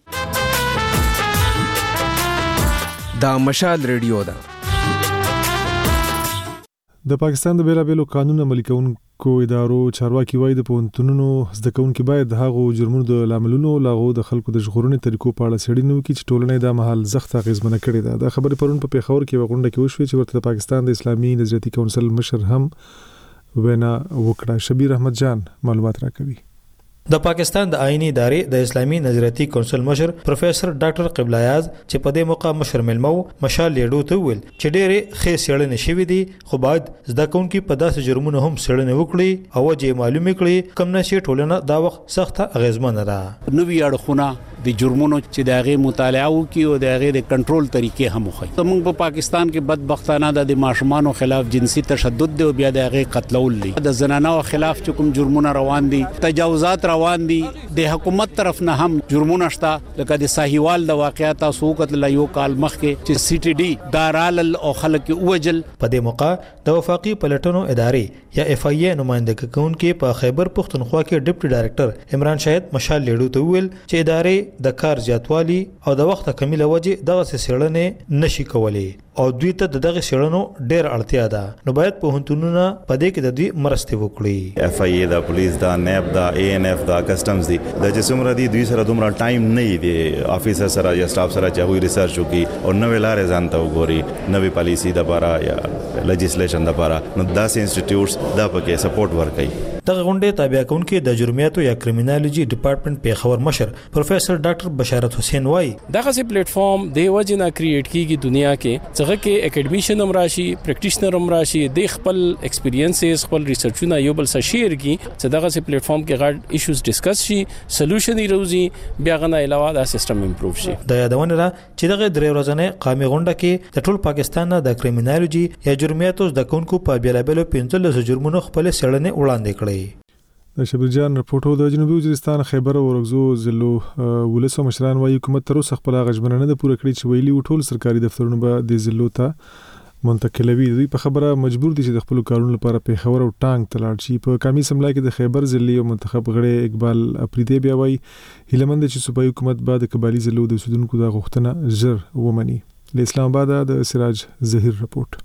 دا مشال ریډیو ده. د پاکستان د بیلابېلو قانون عملي کوونکو ادارو چارواکي وایي د پوهنتونونو زده کوونکي باید د هغو جرمونو د لاملونو لاغو د خلکو د ژغورنې طریقو په اړه څېړنه وکړي چې ټولنه د مهال سخت اغېزمنه کړې ده. دا خبرې پرون په پیښور کې وغونډه کې وشوې چې ورته د پاکستان د اسلامي نظریاتي کونسل مشر هم وینا وکړه. شبیر احمد جان معلومات راکوي. د پاکستان د آئینی ادارې د اسلامي نظریاتي کونسل مشر پروفیسور ډاکټر قبله یاز چې په دې موقع مشر ملمو مشال لیډو ته ویل چې ډېرې ښې څېړنې شوې دي خو باید زده کوونکي په داسې جرمونو هم څېړنې وکړي او وجې معلومې کړي کوم نه چې ټولنه دا وخت سخته اغیزمنه ده. نوې اړخونه د جرمونو چې د هغې مطالعه وکړي او د هغې د کنټرول طریقې هم وښیي. زموږ په پاکستان کې بدبختانه د ماشومانو خلاف جنسي تشدد دی او بیا د هغې قتلول دي. د زنانو خلاف چې کوم جرمونه روان دي، تجاوزات روان دي، د حکومت طرف نه هم جرمونه شته. لکه د ساهیوال د واقعیت تاسو وکتل یو کال مخکې چې سی ټي ډي دارال او خلک وجل. په دې موقع د وفاقي پلټنو ادارې یا اف ای ای نمائنده کوونکي په خیبر پختونخوا کې ډیپټي ډایریکټر عمران شاهد مشال لیډو ته ویل چې ادارې د کار زیاتوالی او د وخت کمی له وجې دغه څېړنې نشي کولی او دوی ته دغه څېړنو ډېر اړتیا ده، نو باید پوهنتونونه په دې کې د دوی مرسته وکړي. اف ای ای دا پولیس دا نیب دا ای ان اف دا کسٹمز دي د چې څومره دي دوی سره دومره ټایم نه دی افیسر سره یا سټاف سره چې هغوی ریسرچ وکړي او نوې لارې ځان ته وګوري، نوې پالیسي دپاره یا لیجسلیشن دپاره، نو داسې انسټیټیوټس دا پکې سپورټ ورکوي. دغه غونډې تابع کوونکي د جرمياتو یا کریمینالوجي ډپارټمنټ پیښور مشر پروفیسور ډاکټر بشارت حسین وای دغه سي پلیټ فارم د وجنه کریټ کیږي دنیا کې څنګه کې اکیډمیشن هم راشي، پریکټیشنر هم راشي، د خپل ایکسپیرینسز خپل ریسرچونه یو بل سره شیر کی چې دغه سي پلیټ فارم کې غټ ایشوز ډیسکس شي، سولوشن یې روزي، بیا غنه علاوه د سیستم امپروو شي. د یادونه را چې دغه درې ورځې قومي غونډه کې د ټول پاکستان د کریمینالوجي یا جرمياتو د کونکو په بیلابلو 15 جرمونو خپل څېړنې وړاندې کړې. د شبیر جان رپورټو د جنوبي وزیرستان خیبر او ورغزو ضلعو ولسو مشران وايي حکومت تر اوسه خپل غژمنه نه پوره کړې چې ویلي ټول سرکاري دفترونه به د ضلعو ته منتقلوي. دوی په خبره مجبور دي چې د خپل کارونو لپاره پیښور او ټانګ ته لاړ شي. په کمی سملای کې د خیبر ضلعي او منتخب غړي اقبال افریدی بیا وايي هیلمند چې صوبایي حکومت بعد د قبایلی ضلعو د اوسیدونکو د غوښتنه ژر ومني. له اسلام آباد د سراج ظهیر رپورټ.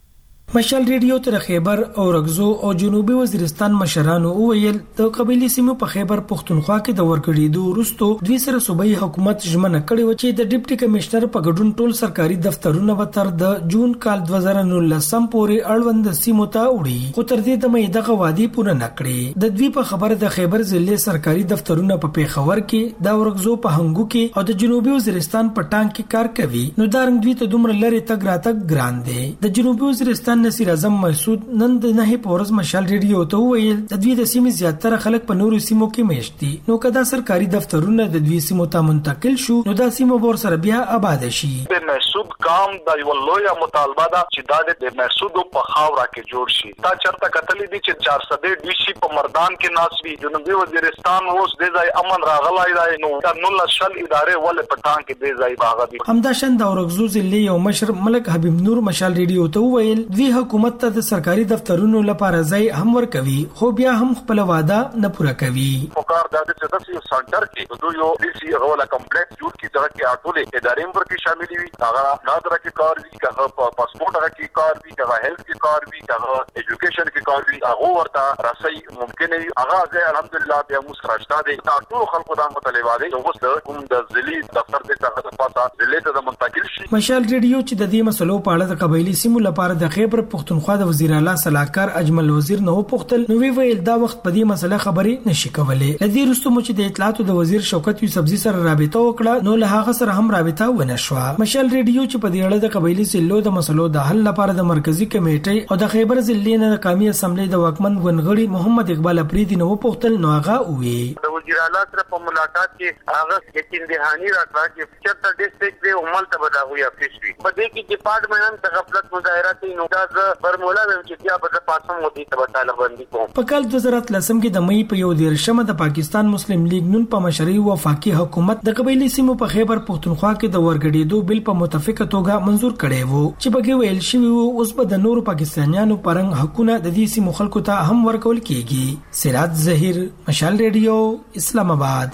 مشال ریډیو تر خیبر او رغزو او جنوبي وزیرستان مشرانو ویل د قبایلی سیمو په خیبر پختونخوا کې د ورکړېدو وروسته دوی سره صوبایي حکومت ژمنه کړې و چې د ډیپټي کمشنر په ګډون ټول سرکاري دفترونه به تر د جون کال 2019 پورې اړوند سیمو ته وړي، خو تر دې دمه دغه وعده پوره نه کړې. د دوی په خبره د خیبر ضلع سرکاري دفترونه په پیښور کې، د ورغزو په هنګو کې او د جنوبي وزیرستان په ټانګ کې کار کوي، نو دا رنګ دوی ته دومره لري تګ راتګ ګران دی. د جنوبي وزیرستان نصیر اعظم مسعود نن د نه پورز مشال ریډیو ته ویل د دوی د سیمې زیاتره خلک په نورو سیمو کې مېشت دي، نو کدا سرکاري دفترونه د دوی سیمو ته منتقل شو نو دا سیمه ور سره بیا آباد شي. د مسعود کام د یو لوی مطالبه ده چې دا د مسعود په خاورا کې جوړ شي. دا چرته کتلې دي چې 400 ډي سي په مردان کې ناسوي، جنوبي وزیرستان اوس د ځای امن راغلای دی، نو د 19 ادارې ول په ټان کې د ځای باغ دي. همداشان د اورغزو ضلع یو مشر ملک حبیب نور مشال ریډیو ته ویل دوی حکومت ته د سرکاري دفترونو لپاره ځای هم ورکوي، خو بیا هم خپل وعده نه پوره کوي. وکړ د دې سنټر کې دوی یو ډي سي غوړه کمپلیکس جوړ کړي چې ټول ادارې ورکې شامل وي، هغه نادر کې کار وي، هغه پاسپورت هغه کې کار وي، هغه هیلث کې کار وي، هغه ایجوکیشن کې کار وي، هغه ورته راسي ممکن وي. هغه الحمدلله بیا موږ راځه دي ټول خلکو د مطالبه دي چې اوس کوم د ضلعي دفتر د څخه د پاسه ضلع ته منتقل شي. مشال ریډیو چې د دې مسلو په اړه د قبایلی سیمو لپاره د خیبر پختونخوا د وزیر اعلی صلاحکار اجمل وزیر نو پختل نو ویل دا وخت په دې مسله خبرې نشي کولای. لدی رستم چې د اطلاعاتو د وزیر شوکت یوسفزي سره رابطه وکړه نو له هغه سره هم رابطه ونه شو. مشال ریډیو چې په دې اړه د قبایلی سیلو د مسلو د حل لپاره د مرکزی کمیټې او د خیبر ضلع نه د قومي اسمبلی د واکمن ونغړي محمد اقبال افریدی نو پختل نو هغه وی د وزیر اعلی سره په ملاقات کې هغه یقین دهانی راکړه چې چرته ډیسټریکټ دی عمل ته بداوي افیشوي په دې کې ډپارټمنټ د غفلت مظاهره کوي، نو دا برمولا چې بیا په پاسم ودی ته طالباندی کوم. په کال 2013 کې د مئی په 11 د پاکستان مسلم لیگ نون په مشرۍ وفاقي حکومت د قبایلی سیمو په خیبر پختونخوا کې د ورګډېدو بل په متفقه توګه منزور کړی وو چې بګي ویل شوی وو اوس به د نورو پاکستانیانو پرنګ حقونه د دې سیمو خلکو ته هم ورکول کیږي. سراج ظهیر مشال ریډیو اسلام آباد.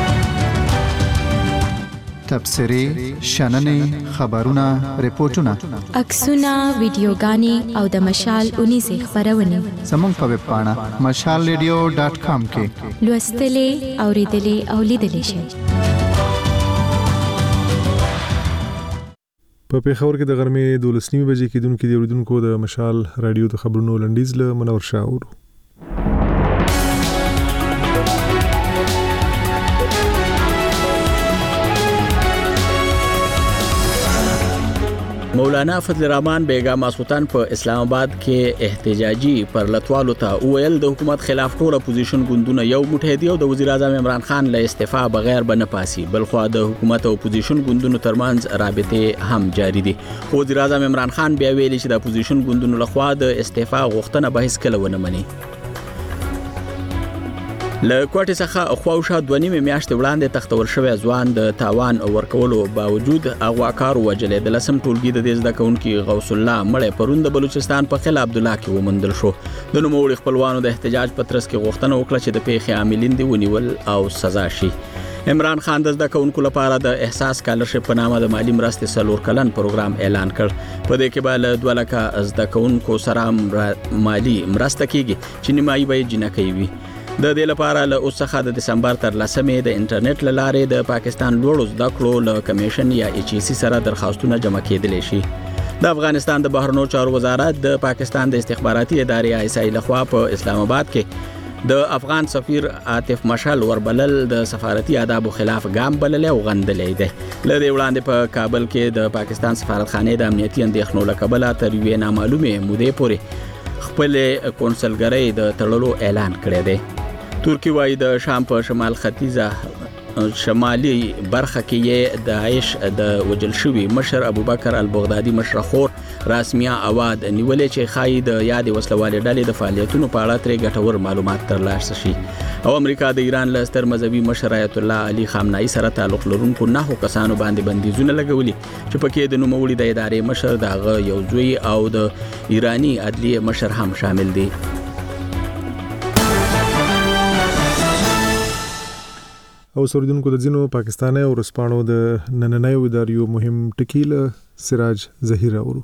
تبصرې، شننې، خبرونه، ریپورتونه، عکسونه، ویډیوګانې او د مشال 19 خبرونه زموږ په ویب پاڼه mashalradio.com کې لوستلې، اوریدلې او لیدلې شئ. په پیښور کې د غرمې 12 بجې کېدونکو د اوریدونکو د مشال رادیو د خبرونو لنډیز له منور شاه اورو. مولانا فضل الرحمن بیگا ماسوتان په اسلام آباد کې احتجاجي پرلتوالو ته ویل د حکومت خلاف ټول اپوزیشن ګوندونه یو موټی دی او د وزیر اعظم عمران خان له استعفا بغیر به نه پاسي. بلخو د حکومت او اپوزیشن ګوندونو ترمنځ رابطه هم جاری دي. وزیر اعظم عمران خان بیا ویلي چې د اپوزیشن ګوندونو لخوا د استعفا غوښتنه به هیڅ کله ونه مني. له کوټې څخه خواوشا 2.5 میاشتې وړاندې تختور شوی ځوان د تاوان ورکولو باوجود اغواکار وجلې د لسم ټولګي د دې زده کوونکي غوث الله مړی پرون د بلوچستان په خلا عبدالله کې ومندل شو. د نوموړي خپلوانو د احتجاج په ترڅ کې غوښتنه وکړه چې د پیښې عاملین دي ونیول او سزا شي. عمران خان د زده کوونکو لپاره د احساس سکالرشپ په نامه د مالی مرستې 4 کلن پروګرام اعلان کړ. په دې کې به له 2 لکه زده کوونکو سره مالی مرسته کیږي چې نیمایي به جنکې وي. د دې لپاره له اوس څخه د دسمبر تر 10مې د انټرنیټ لارې د پاکستان لوړو زده کړو له کمیشن یا HEC سره درخواستونه جمع کېدلی شي. د افغانستان د بهرنیو چارو وزارت د پاکستان د استخباراتي ادارې ISI لخوا په اسلام آباد کې د افغان سفیر عاطف مشعل وربلل د سفارتي آدابو خلاف ګام بللی او غندلی دی. له دې وړاندې په کابل کې د پاکستان سفارتخانې د امنیتي اندېښنو له کبله تر یوې نامعلومې مودې پورې خپل کونسلګرۍ د تړلو اعلان کړی دی. ترکی وایي د شام په شمال ختیځه شمالي برخه کې د داعش د وجل شوی مشر ابوبکر البغدادي مشرخور رسمیا اواد نیولې چې خای د یاد وسلوالې ډلې د فعالیتونو په اړه ترې ګټور معلومات ترلاسه شي. او امریکا د ایران له ستر مذهبي مشر آیت الله علي خامنه‌ای سره تعلق لرونکو 9 کسانو باندې بندیزونه لګولي چې پکې د نوموړي د ادارې مشر دغه یو زوی او د ایرانی عدلیه مشر هم شامل دي. او سوریدونکو د ځینو پاکستاني او رسپانو د نننۍ ادارو مهم ټکی له سراج ظهیر اورو.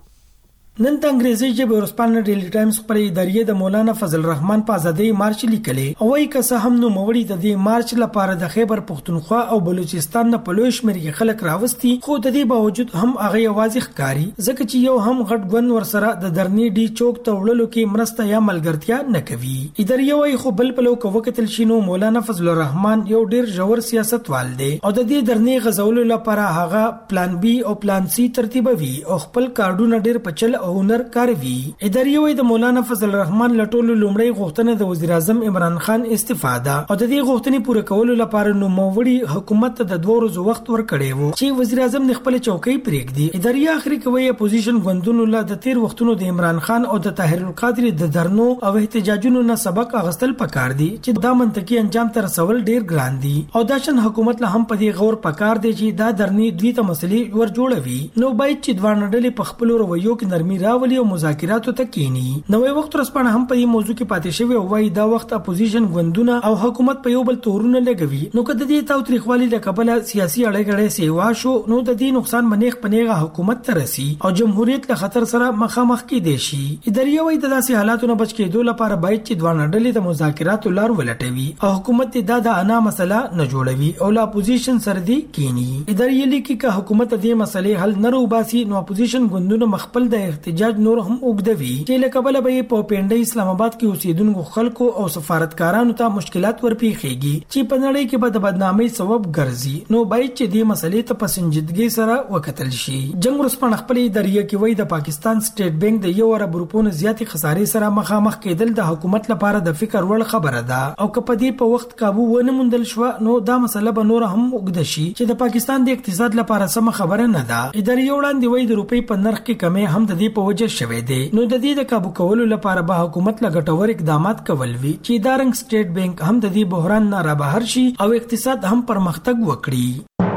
نن د انګریزي ژبې ورسپانه ډیلی ټایمز خپل ادارې د مولانا فضل الرحمن په ازادۍ مارچ لیکلې او وايي که څه هم نو موري د دې مارچ لپاره د خیبر پختونخوا او بلوچستان نه په لوی شمېر کې خلک راوستي، خو د دې باوجود هم هغه یوازې ښکاری ځکه چې یو هم غټ ګوند ورسره د درنی ډي چوک ته وړلو کې مرسته یا ملګرتیا نه کوي. ادارې وايي خو بل په لو کوکتل شینو مولانا فضل الرحمن یو ډیر ژور سیاستوال دی او د دې درنی غزولو لپاره هغه پلان بي او پلان سي ترتیبوي او خپل کارډونه ډیر پچل او هنر کاروي. ادارې وایي د مولانا فضل الرحمن لټولو لومړی غوښتنه د وزیر اعظم عمران خان استفاده او د دې غوښتنې پوره کولو لپاره نو موړي حکومت ته د 2 ورځې وخت ورکړی وو چې وزیر اعظم خپل چوکۍ پرېږدي. ادارې اخري کوي اپوزیشن غوندونو له د 13 وختونو د عمران خان او د طاهر القادری د درنو او احتجاجونو نه سبق اغستل پکار دي چې دا منطقي انجام تر رسول ډیر ګران دي او دا شن حکومت له هم په دې غور پکار دی چې دا درنی دوی ته مسلې ور جوړوي. نو باید چې دوه ډلې په خپل رویو کې نرمي راولي او مذاکراتو ته کینی. نوې وخت رسپانه هم په دې موضوع کې پاتې شوی او وايي دا وخت اپوزیشن غوندونه او حکومت په یو بل تورونه لګوي. نو کله دې تاوتریخوالي د کبله سیاسي اړیکې سیوا شو نو د دې نقصان منیخ پنیغه حکومت ته رسی او جمهوریت له خطر سره مخامخ کېدي شي. ادارې وايي د داسې حالاتو نه بچ کېدو لپاره باید چې دوه ډلې د مذاکراتو لار ولټوي او حکومت دا د انا مسله نه جوړوي او لا اپوزیشن سره دی کینی. ادارې لیکي چې حکومت دې مسلې حل نه روباسي نو اپوزیشن غوندونه مخبل د احتجاج نور هم وګدوي چې لکبل به په پینډي اسلام آباد کې اوسیدونکو خلکو او سفارتکارانو ته مشکلات ورپیخيږي چې په نړۍ کې به د بدنامۍ سبب ګرځي. نو باید چې دې مسلې ته په سنجیدګۍ سره وکتل شي. جنگ ورسپانه خپل ادارې کې وایي د پاکستان سټیټ بانک د 1 ارب روپونو زیاتې خسارې سره مخامخ کېدل د حکومت لپاره د فکر وړ خبره ده او کله دې په وخت قابو ونه موندل شو نو دا مسله به نور هم وګد شي چې د پاکستان د اقتصاد لپاره سم خبره نه ده. ادارې وړاندې وایي د روپۍ په نرخ کې کمی هم د دې په وجه شوه دی. نو د دې د قابو کولو لپاره به حکومت لګټور اقدامات کول وی چې دارنګ سټیټ بانک هم د دې بحران نه را بهر شي او اقتصاد هم پرمختګ وکړي.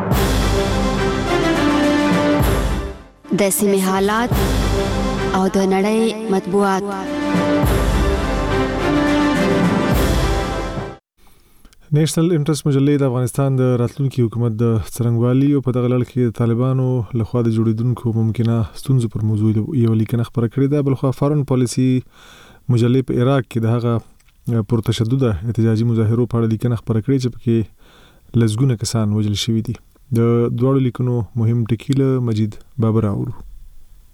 د سیمه حالات او د نړۍ مطبوعات. نېشنل انټرست مجلې د افغانستان د راتلونکي حکومت د څرنګوالي او په دغه لړ کې د طالبانو لخوا د جوړیدونکو ممکنه ستونزو پر موضوع یو لیکنه خبره کړې ده. بلخو فارن پالیسی مجلې په عراق کې د هغه پر تشدد احتجاجي مظاهرو په اړه لیکنه خبره کړې چې پکې لزګونه کسان وژل شوي دي. د دوړو لیکنو مهم ټکی له مجید بابر اورو.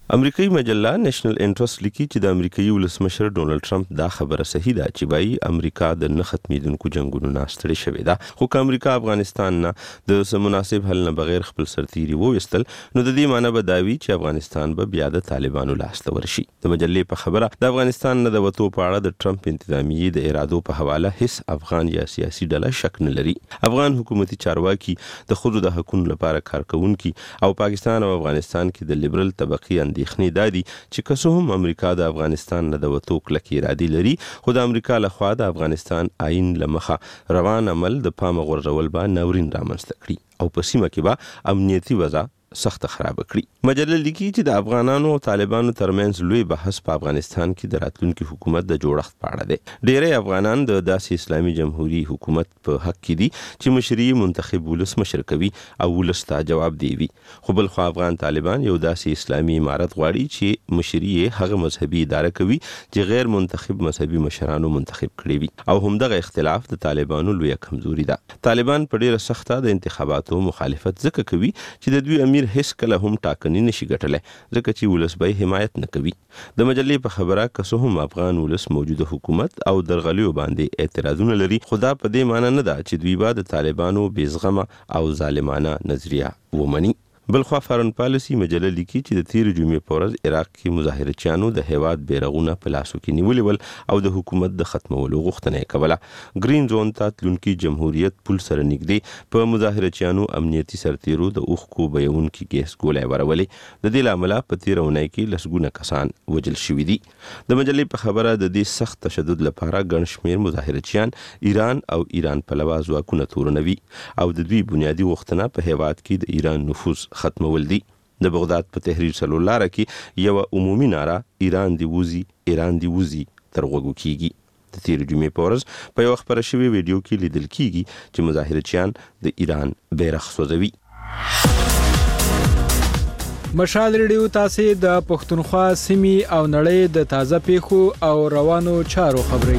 امریکایي مجله نېشنل انټرست لیکي چې د امریکایي ولسمشر ډونالد ټرمپ دا خبره صحیح ده چې بای امریکا د نه ختمیدونکو جنگونو نه ستړي شوې ده، خو که امریکا افغانستان نه د مناسب حل نه بغیر خپل سرتیري وویستل نو د دې معنی به دا وي چې افغانستان به بیا د طالبانو لاس ته ورشي. د مجلې په خبره د افغانستان نه د وتو په اړه د ټرمپ انتظامیې د ارادو په حواله هیڅ افغان یا سیاسي ډله شک نه لري. افغان حکومتي چارواکي د خود د حقوقو لپاره کار کوونکي او پاکستان او افغانستان کې د لیبرل طبقې اندېښنې دادي چې که څه هم امریکا د افغانستان نه د وتو کلکې ارادې لري، خو د امریکا لخوا د افغانستان آئین له مخه روان عمل د پامه غورځول به ناورین رامنځته کړي او په سیمه کې به امنیتي وضع سخت خراب کړي. مجله لیکي چې د افغانانو او طالبانو ترمنځ لوی بحث په افغانستان کې د راتلونکي حکومت د جوړښت په اړه دی. ډېری افغانان د داسې اسلامي جمهوریت حکومت په حق کې دي چې مشري منتخب ولسمشر کوي او ولس ته جواب دی. خو بل خو افغان طالبان یو داسې اسلامي امارت غواړي چې مشري هغه مذهبي اداره کوي چې غیر منتخب مذهبي مشرانو منتخب کړي وي او همدغه اختلاف د طالبانو لوی کمزوري ده. طالبان په ډېره سخته د انتخاباتو مخالفت ځکه کوي چې د دوی امیر هیڅ کله هم ټاکنې نشي ګټلای ځکه چې ولس به حمایت نه کوي. د مجلې په خبره که څه هم افغان ولس موجوده حکومت او درغلیو باندې اعتراضونه لري، خو دا په دې معنی نه ده چې دوی به د طالبانو بېزغمه او ظالمانه نظریه ومني. بلخوا فارن پالیسی مجله لیکي چې د تیر جمعې په ورځ عراق کې مظاهرچیانو د هیواد بیرغونه په لاسو کې نیولي ول او د حکومت د ختمولو غوښتنه یې کوله. گرین زون ته تلونکي جمهوریت پل سره نږدې په مظاهرچیانو امنیتي سرتیرو د اوښکو بهونکي ګیس ګولۍ ورولې. د دې له امله په تیره اونۍ کې لسګونه کسان وژل شوي دي. د مجلې په خبره د دې سخت تشدد لپاره ګڼ شمېر مظاهرچیان ایران او ایران پلوه ځواکونه تورنوي او د دوی بنیادي غوښتنه په هیواد کې د ایران نفوذ ختمول دي. د بغداد په تحریر څلور لاره کې یو عمومي ناره ایران دی وزي ایران دی وزي تر غوږو کیږي. د تیر جمعې په ورځ په یو خبره شوی ویډیو کې لیدل کیږي چې مظاهرچیان د ایران بیرغ سوځوي. مشال ریډیو تاسو د پښتونخوا سیمې او نړۍ د تازه پیښو او روانو چارو خبري.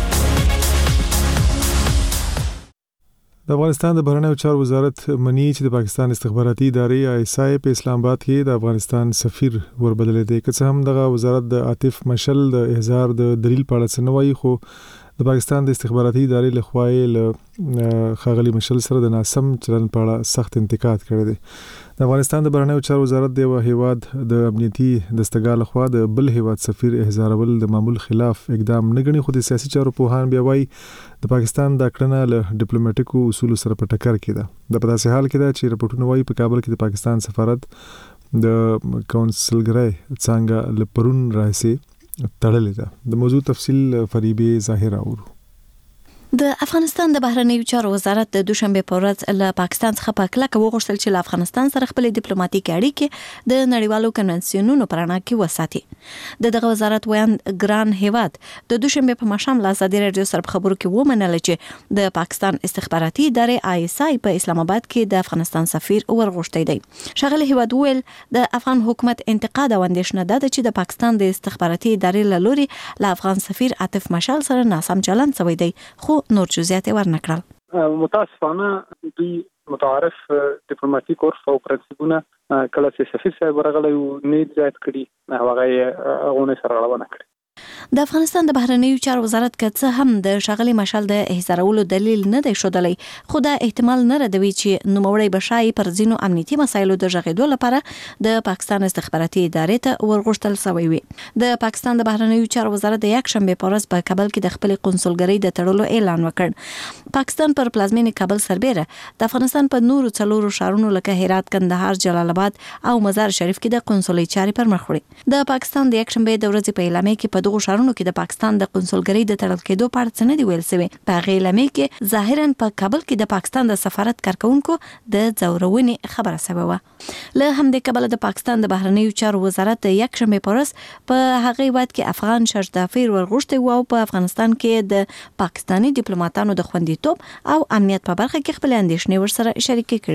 د افغانستان د بهرنیو چارو وزارت منی چې د پاکستان استخباراتي ادارې ISI په اسلام آباد کې د افغانستان سفیر وربدلې دی. که څه هم دغه وزارت د عاطف مشل د احضار د دلیل په اړه سنوي، خو د پاکستان د استخباراتي ادارې لخوا له خاغلی مشل سره د ناسم چلن په اړه سخت انتقاد کړی دی. د افغانستان د بهرنیو چارو وزارت د هیواد د امنیتي دستګاه لخوا د بل هیواد سفیر احضارول د معمول خلاف اقدام نه ګڼي، خو د سیاسي چارو پوهان بیا وایي د پاکستان د کړنه له ډیپلوماټیکو اصولو سره په ټکر کې ده. د په داسې حال کې ده چې رپورټونه وایي په کابل کې د پاکستان سفارت د کونسلګرۍ څنګه لپرون راځي تړلې ده. د موضوع تفصیل فریبه ظاهر اورو. د افغانستان د بهرنیو چارو وزارت د دوشنبه په ورځ له پاکستان څخه په کلکه وغوښتل چې له افغانستان سره خپل ډیپلوماټیک اړیکې د نړیوالو کنونسیونونو پر اړه کې وساتي. دغه وزارت ویان ګران هیواد د دوشنبه په ماښام له ازادي رادیو سره په خبرو کې ومنل چې د پاکستان استخباراتي ادارې ISI په اسلام آباد کې د افغانستان سفیر ورغوښتي دی. شغله هیواد ویل د افغان حکومت انتقاد او اندېښنه ده چې د پاکستان د استخباراتي ادارې له لوري له افغان سفیر عاطف مشال سره ناسم چلند شوی دی، خو نور جزئیات ورنکړل. متاسفانه دوی متعارف ډیپلوماټیک عرف او پرنسپونه کله چې سفیر صاحب ورغلی نه ځای کړی هغه غونه سره غوونه کړی. د افغانستان د بهرنیو چارو وزارت که څه هم د شغلي مشال د احضارولو دلیل نه دی شودلی، خو دا احتمال نه ردوي چې نوموړی بشای پر ځینو امنیتي مسایلو د ژغېدو لپاره د پاکستان استخباراتي ادارې ته ورغوښتل شوی وي. د پاکستان د بهرنیو چارو وزارت د یکشنبه په ورځ په کابل کې د خپل قونسلګرۍ د تړلو اعلان وکړ. پاکستان پر پلازمینې کابل سربېره د افغانستان په نورو څلورو ښارونو لکه هرات، کندهار، جلال آباد او مزار شریف کې د قونسلۍ چارې پر مخ وړي. د پاکستان د یکشنبه د ورځې په اعلامیه کې په دغه ښارونو کې د پاکستان د قونسلګرۍ د تړل کېدو په اړه څه نه دی ویل شوی. په هغه اعلامیه کې ظاهرا په کابل کې د پاکستان د سفارت کارکونکو د ځورونې خبره شوې وه. له همدې کبله د پاکستان د بهرنیو چارو وزارت د یکشنبه په ورځ په هغه هیواد کې افغان شرطافیر ورغوښتي وو او په افغانستان کې د پاکستاني ډیپلوماټانو د خوندیتوب او امنیت په برخه کې خپل اندېښنې ورسره شریکې کړې وې.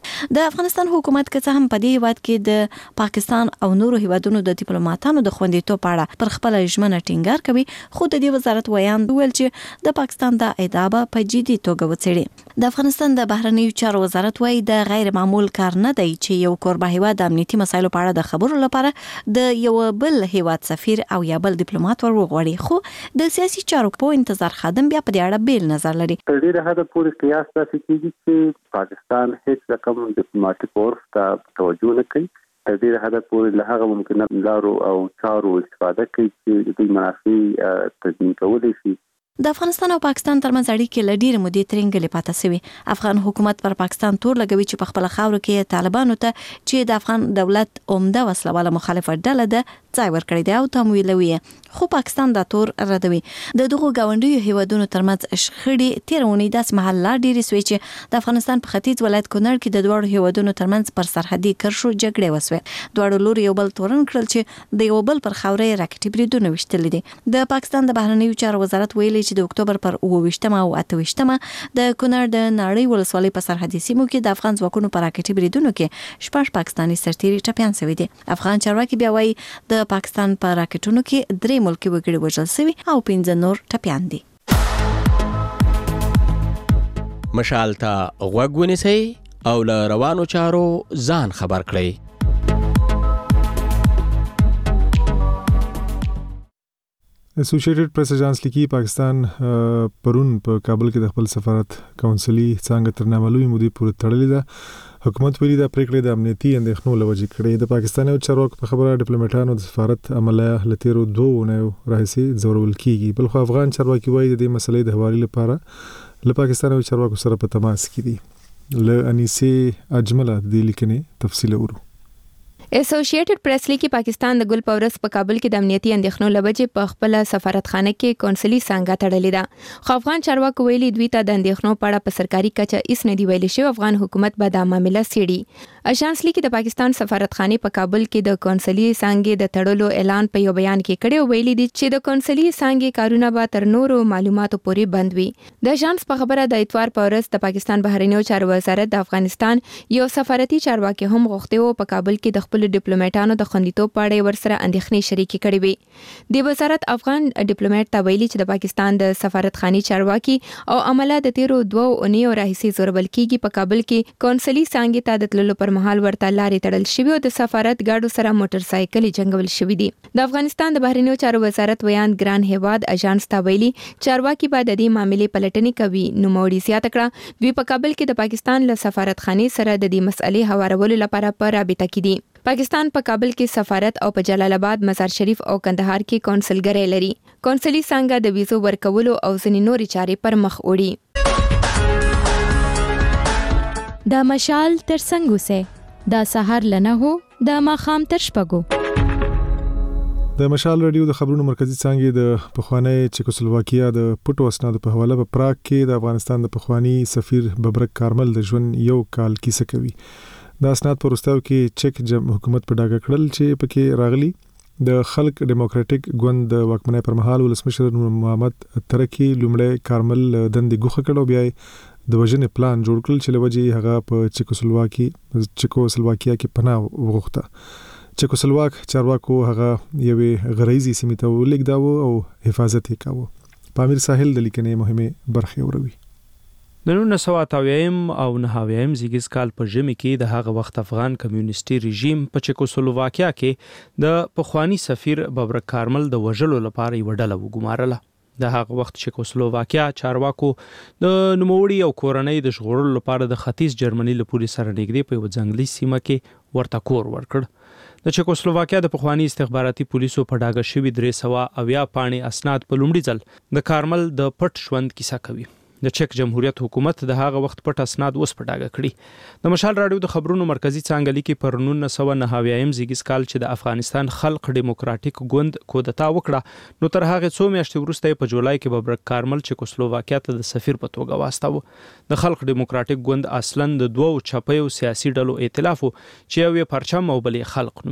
د افغانستان حکومت که څه هم په دې هیواد کې د پاکستان او نورو هیوادونو د ډیپلوماټانو د خوندیتوب په اړه پر خپل ژمنه ټینګار کوي، خو د دې وزارت ویان ویل چې د پاکستان د ادعا په جدي توګه وڅېړي. د افغانستان د بهرنیو چارو وزارت وايي د غیر معمول کار نه دی چې یو کوربه هیواد د امنیتي مسایلو په اړه د خبرو لپاره د یو بل هیواد سفیر او یا بل ډیپلوماټ ورغواړي، خو د سیاسي چارو په انتظار خادم بیا په دې اړه بیل نظر لري. تر ډیره حده پورې قیاس داسې کیږي چې پاکستان هیڅ رقم ډیپلوماټیک عرف ته توجه نه کوي. تر ډیره حده پورې له هغه ممکنه لارو او چارو استفاده کوي چې د منافع تضمین کولی شي. د افغانستان او پاکستان ترمنځ اړیکې له ډېرې مودې ترنګلې پاتې شوې. افغان حکومت پر پاکستان تور لګوي چې په خپل خاور کې طالبانو ته چې د افغان دولت عمده وسلواله مخالفه ډله ده ځای ورکړی دی او تمویلوي، خو پاکستان دا تور ردوي. د دغو گاونډیو هیوادونو ترمنځ شخړې تیرونی داس محل لا ډېرې سوي چې د افغانستان په ختیځ ولایت کونړ کې د دوه هیوادونو ترمنځ پر سرحدي کرښو جګړې وسوې. دوه لوري یو بل تورن کړل چې د یو بل پر خاورې راکټي بریدونه وشتل دي. د پاکستان د بهرنیو چارو وزارت ویلي چې د اکتوبر پر 28 او 28 د کونړ د ناړۍ ولسوالۍ په سرحدي سیمو کې د افغان ځواکونو پر راکټي بریدونو کې شپږ پاکستاني سرتیري ټپيان شوي دي. افغان چارواکي بیا وايي د پاکستان په راکټونو کې 3 ملکي وګړي وژل شوي او 15 نور ټپيان دي. مشال ته غوږ ونیسئ او له روانو چارو ځان خبر کړئ. اسوسییټډ پریس ایجنس لیکي پاکستان پرون په کابل کې د خپل سفارت کونسلي څنګه تر نامعلومې مودې پورې تړلې ده. حکومت ویلي دا پریکړه د امنیتي اندېښنو له وجې کړې. د پاکستان او چارواکو په خبره ډیپلوماټانو د سفارت عملیه لتیرو 2 اونیو راهیسې ځورول کیږي. بل خو افغان چارواکي وایي د دې مسلې د حوالې لپاره له پاکستان او چارواکو سره په تماس کې دي. له انیسه اجمله د لیکنې تفصیل ورو. اسوسییټډ پریس لیکي پاکستان د ګل پورس په کابل کې د امنیتي اندېښنو لوجې په خپل سفارتخانه کې کونسلي څنګه تړلې ده، خو افغان چارواکو ویلي دوی ته د اندېښنو په اړه په سرکاري کچه هیڅ نه دی ویل شوی. افغان حکومت به دا معاملې څېړي. اژانس لیکي د پاکستان سفارتخانه په کابل کې د کونسلي څنګه د تړلو اعلان په یو بیان کې کړی او ویلي دي چې د کونسلي څنګه کارونه به تر نورو معلوماتو پورې بند وي. د اژانس په خبره د اتوار په ورځ د پاکستان بهرنیو چارو وزارت د افغانستان یو سفارتي چارواکي هم غوښتي وو په کابل کې د خپل ډیپلوماټانو د خوندیتوب په اړه ورسره اندېښنې شریکې کړې وي. د وزارت افغان ډیپلوماټ ته ویلي چې د پاکستان د سفارتخاني چارواکي او عمله د تیرو 2 اونیو راهیسې زورول کیږي. په کابل کې کونسلي څنګه ته د تللو پر مهال ورته لارې تړل شوی او د سفارت ګاډو سره موټر سایکل جنگول شوی دي. د افغانستان د بهرنیو چارو وزارت ویان ګران هیواد اژانس ته ویلي چارواکي به د دې معاملې پلټنې کوي. نو موري زیاته کړه دوی په کابل کې د پاکستان له سفارتخانه سره د دې مسئلې هوارولو لپاره په رابطه کې دي. پاکستان په کابل کې سفارت او په جلال آباد، مزار شریف او کندهار کې کونسلګرۍ لري. کونسلي څنګه د ویزو ورکولو او ځینې نورې چارې پر مخ وړي. د مشال تر څنګه د سحر لنه هو د ماخام تر شپږو. د مشال رادیو د خبرونو مرکزی څنګه د پخوانی چیکوسلواکیا د پټو اسنادو په حواله په پراګ کې د افغانستان د پخوانی سفیر ببرک کارمل د ژوند یو کال کیسه کوي. د اسناد پر وروستیو کې چک حکومت په ډاګه کړل چې پکې راغلي د خلق ډیموکراټک ګوند د واکمنۍ پر مهال ولسمشر محمد ترکی لومړی کارمل دندې ګوښه کړو، بیا د وژنې پلان جوړ کړل چې لوجې هغه په چیکوسلواکیا کې پناه وغوښته. چیکوسلواک چارواکو هغه یوې غریزي سیمې ته ولېږداوه او حفاظت یې کاوه. پامیر ساحل د لیکنې مهمه برخه وروي. د 1990 او 90 زیږیز کال په ژمي کې د هغه وخت افغان کمیونستي رژیم په چیکوسلواکیا کې د پخوانی سفیر ببرک کارمل د وژلو لپاره یو ډله وګمارله. د هغه وخت چیکوسلواکیا چارواکو د نوموړي او کورنۍ د ژغورلو لپاره د ختیځ جرمني له پولې سره نږدې په یو ځنګلي سیمه کې ورته کور ورکړ. د چیکوسلواکیا د پخوانی استخباراتي پولیسو په ډاګه شوي 300 پاڼې اسناد په لومړي ځل د کارمل د پټ ژوند کیسه کوي. د چک جمهوریت حکومت د هغه وخت پټ اسناد اوس په ډاګه کړي. د مشال رادیو د خبرونو مرکزی څنګه لیکي پر 1990 زیږیز کال چې د افغانستان خلق ډیموکراټک ګوند کودتا وکړه، نو تر هغه څو میاشتې وروسته په جولای کې ببرک کارمل چیکوسلواکیا ته د سفیر په توګه واستاوه. د خلق ډیموکراټک ګوند اصلاً د دوو چپیو سیاسي ډلو ائتلاف چې یو پرچم او بلې خلق نومیده.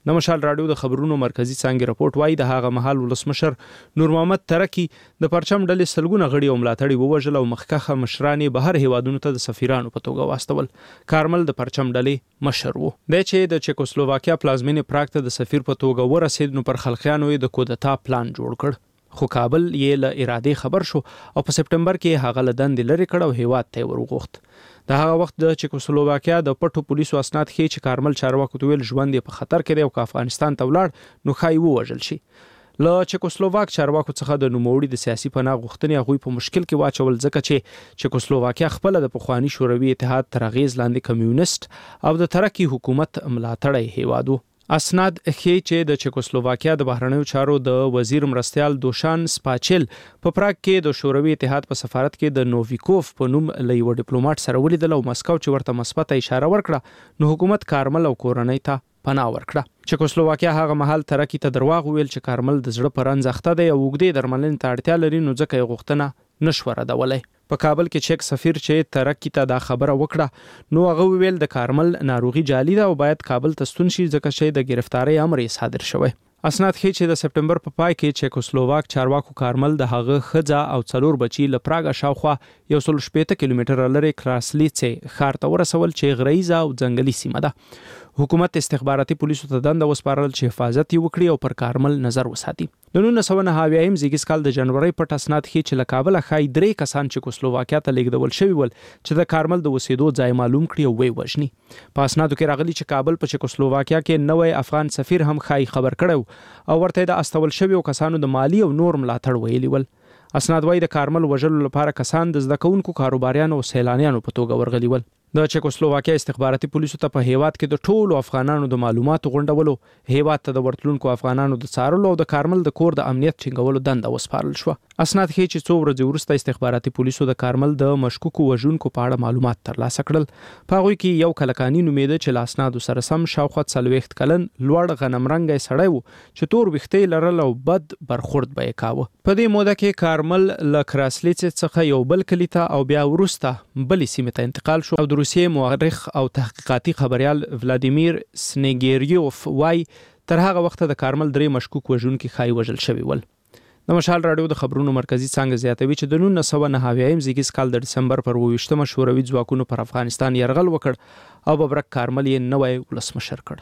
د مشال رادیو د خبرونو مرکزی څنګه رپورت وایي د هغه مهال ولسمشر نور محمد ترکی د پرچم ډلې سلګونه غړي او ملاتړي ووژل او مخکخه مشرانې بهر هیوادونو ته د سفیرانو په توګه واستول. کارمل د پرچم ډلې مشر وو. د چې د چیکوسلوواکیا پلازمینې پراګ ته د سفیر په توګه ورسید نو پر خلقیانو د کودتا پلان جوړ کړ. خو کابل یې له اراده خبر شو او په سپټمبر کې هغه لدند لري کړ او هیواد ته ورغوښت. د هغه وخت د چیکوسلوواکیا د پټو پولیسو اسناد ښیي چې کارمل چارواکو ته ویل ژوند یې په خطر کې دی او افغانستان ته ولاړ نو ښایي ووژل شي. له چیکوسلوواک چارواکو څخه د نوموړي د سیاسي پناه غوښتنې هغوی په مشکل کې واچول ځکه چې چیکوسلوواکیا خپل د پخوانی شوروي اتحاد تر اغیز لاندې کمیونست او د ترقی حکومت ملاتړی هیواد وو. اسناد ښیي چې د چیکوسلوواکیا د بهرنیو چارو د وزیر مرستیال دوشان سپاچل په پراګ کې د شوروي اتحاد په سفارت کې د نوویکوف په نوم له یو ډیپلوماټ سره ولیدل او مسکو چې ورته مثبته اشاره ورکړه نو حکومت کارمل او کورنۍ ته پناه ورکړه. چیکوسلوواکیا هغه مهال ترکی ته درواغ ویل چې کارمل د زړه په رنځ اخته دی او اوږدې درملنې ته اړتیا لري نو ځکه یې غوښتنه نشو ردولی. په کابل کې چیک سفیر چې ترکی ته دا خبره وکړه نو هغه ویل د کارمل ناروغي جعلي ده او باید کابل ته ستون شي ځکه چې د گرفتاری امر یې صادر شوی. اسناد ښیي چې د سپټمبر په پای کې چیکوسلوواک چارواکو کارمل د هغه ښځه او 4 بچي له پراګ شاوخوا 160 کیلومتره لري کراسلیڅه ښار ته ورسول چې غریزه او ځنګلي سیمه ده. حکومت استخباراتي پولیسو ته دنده وسپارل چې حفاظت یې وکړي او پر کارمل نظر وساتي. د 1990 زیږیز کال د جنوري پټ اسناد ښیي چې له کابل ښایي 3 کسان چیکوسلوواکیا ته لیږدول شوي ول چې د کارمل د اوسېدو ځای معلوم کړي او ویې وژني. په اسنادو کې راغلي چې کابل په چیکوسلوواکیا کې نوی افغان سفیر هم ښایي خبر کړی او ورته د استول شویو کسانو د مالی او نور ملاتړ ویلي ول. اسناد وايي د کارمل وژلو لپاره کسان د زده کوونکو کاروباریانو او سیلانیانو په توګه ورغلي ول. د چیکوسلوواکیا استخباراتي پولیسو ته په هیواد کې د ټولو افغانانو د معلوماتو غونډولو، هیواد ته د ورتلونکو افغانانو د څارلو او د کارمل د کور د امنیت ټینګولو دنده وسپارل شو. اسناد ښیي چې څو ورځې وروسته استخباراتي پولیسو د کارمل د مشکوکو وژونکو په اړه معلومات ترلاسه کړل. په هغوی کې یو کلکاني نومیده چې له اسنادو سره سم شاوخوا 40 کلن لوړ غنمرنګی سړی و چې تور ویښتې لرل او بد برخورد به یې کاوه. په دې موده کې کارمل له کراسلیڅ څخه یو بل کلی ته او بیا وروسته بلې سیمې ته انتقال شو او د روسیې مورخ او تحقیقاتي خبريال ولادیمیر سنیګیریوف وای تر هغه وخت د کارمل درې مشکوک وژونکي خای وژل شوی ول. د مشال رادیو د خبرونو مرکزی څنګه زیاتوي چې د 1990 زیږیز کال د دسمبر پر 28 شوروي ځواکونو پر افغانستان يرغل وکړ او ببرک کارمل یې نوی ولسمشر کړ.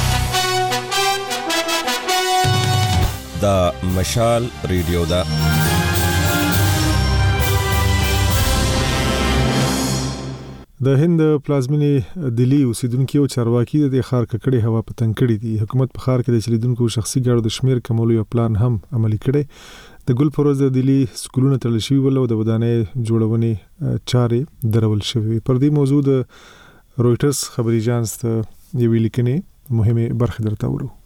د مشال ریډیو دا د هند پلازمینې دلی اوسیدونکو او چارواکي د ښار ککړې هوا په تنګ کړې دي. حکومت په ښار کې د چلیدونکو شخصي ګاډو د شمیر کمولو یو پلان هم عملي کړي. د ګل پروز د دلی سکولونو تړل شوي ول او د ودانۍ جوړونې چارې درول شوې. پر دې موضوع د رويټرز خبري اژانس ته یو لیکنې مهمه برخه درته ورو.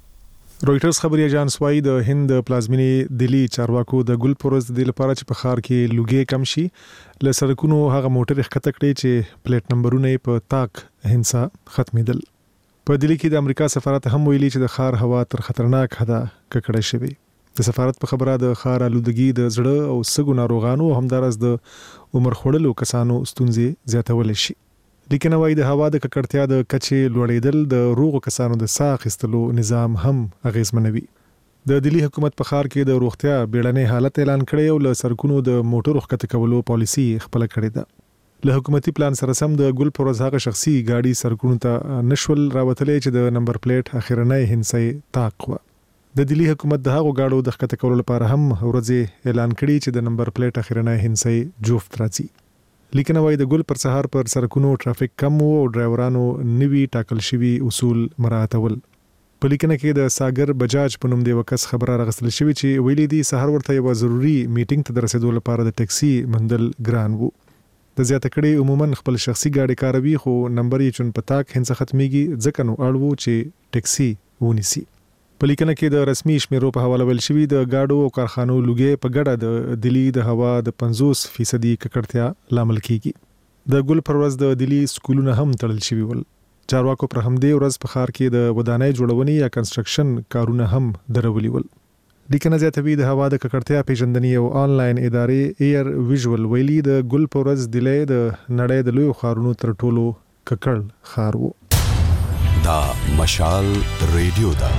رويټرز خبري اژانس وايي د هند پلازمینې دلی چارواکو د ګل پروز د لپاره چې په ښار کې لوګي کم شي له سړکونو هغه موټر ښکته کړي چې پلیټ نمبرونه په تاک هنسا ختمېدل. په دلی کې د امریکا سفارت هم ویلي چې د ښار هوا تر خطرناک حده ککړه شوې. د سفارت په خبره د ښار آلودګي د زړه او سږو ناروغانو همدارس د عمر خړلو کسانو ستونزې زیاتول شي. لیکنه وايي د هوا د ککړتیا د کچې لوړېدل د روغو کسانو د ساه اخیستلو نظام هم اغیزمنوي. د دلی حکومت په ښار کې د روغتیا بیړنۍ حالت اعلان کړی او له سرکونو د موټرو ښکته کولو پالیسي خپل کړې ده. له حکومتي پلان سره سم د ګل پروز هغه شخصي ګاډي سرکونو ته نشول راوتلې چې د نمبر پلیټ اخیرنۍ هنسي تاک و. د دلی حکومت د هغو ګاډو د ښکته کولو لپاره هم ورځې اعلان کړی چې د نمبر پلیټ اخیرنۍ هنسي جوفت راځي. لیکنه وايي د ګل پر سهار پر سرکونو ټرافیک کم او ډرایورانو نوي ټاکل شوی اصول مراعاتول. په لیکنه کې د ساګر بجاج په نوم دی وکس خبره راغستل شوی چې ویلي دي سهار ورته یو ضروری میټینګ ته رسیدو لپاره د ټیکسي مندل ګران وو. د زیاته کړي عموما خپل شخصي ګاډي کاروي خو نمبر یې چون پتاک هنڅ ختميږي ځکه نو اړوو چې ټیکسي ونیسي. په لیکنه کې د رسمي شمیرو په حواله ویل شوی د گاډو او کارخانو لوګي په ګډه د دلی د هوا د 50% ککړتیا لامل کیږي. د ګل پروز د دلی سکولونه هم تړل شوی ول. چارواکو پر همدې ورځ په ښار کې د ودانۍ جوړونې یا کنستراکشن کارونه هم درولي ول. لیکنه زیاتوي د هوا د ککړتیا پیژندنې او آنلاین ادارې ایر ویژوال ویلي د ګل پروز دلی د نړۍ د لوی ښارونو تر ټولو ککړ ښار وو. دا مشال ریډیو دا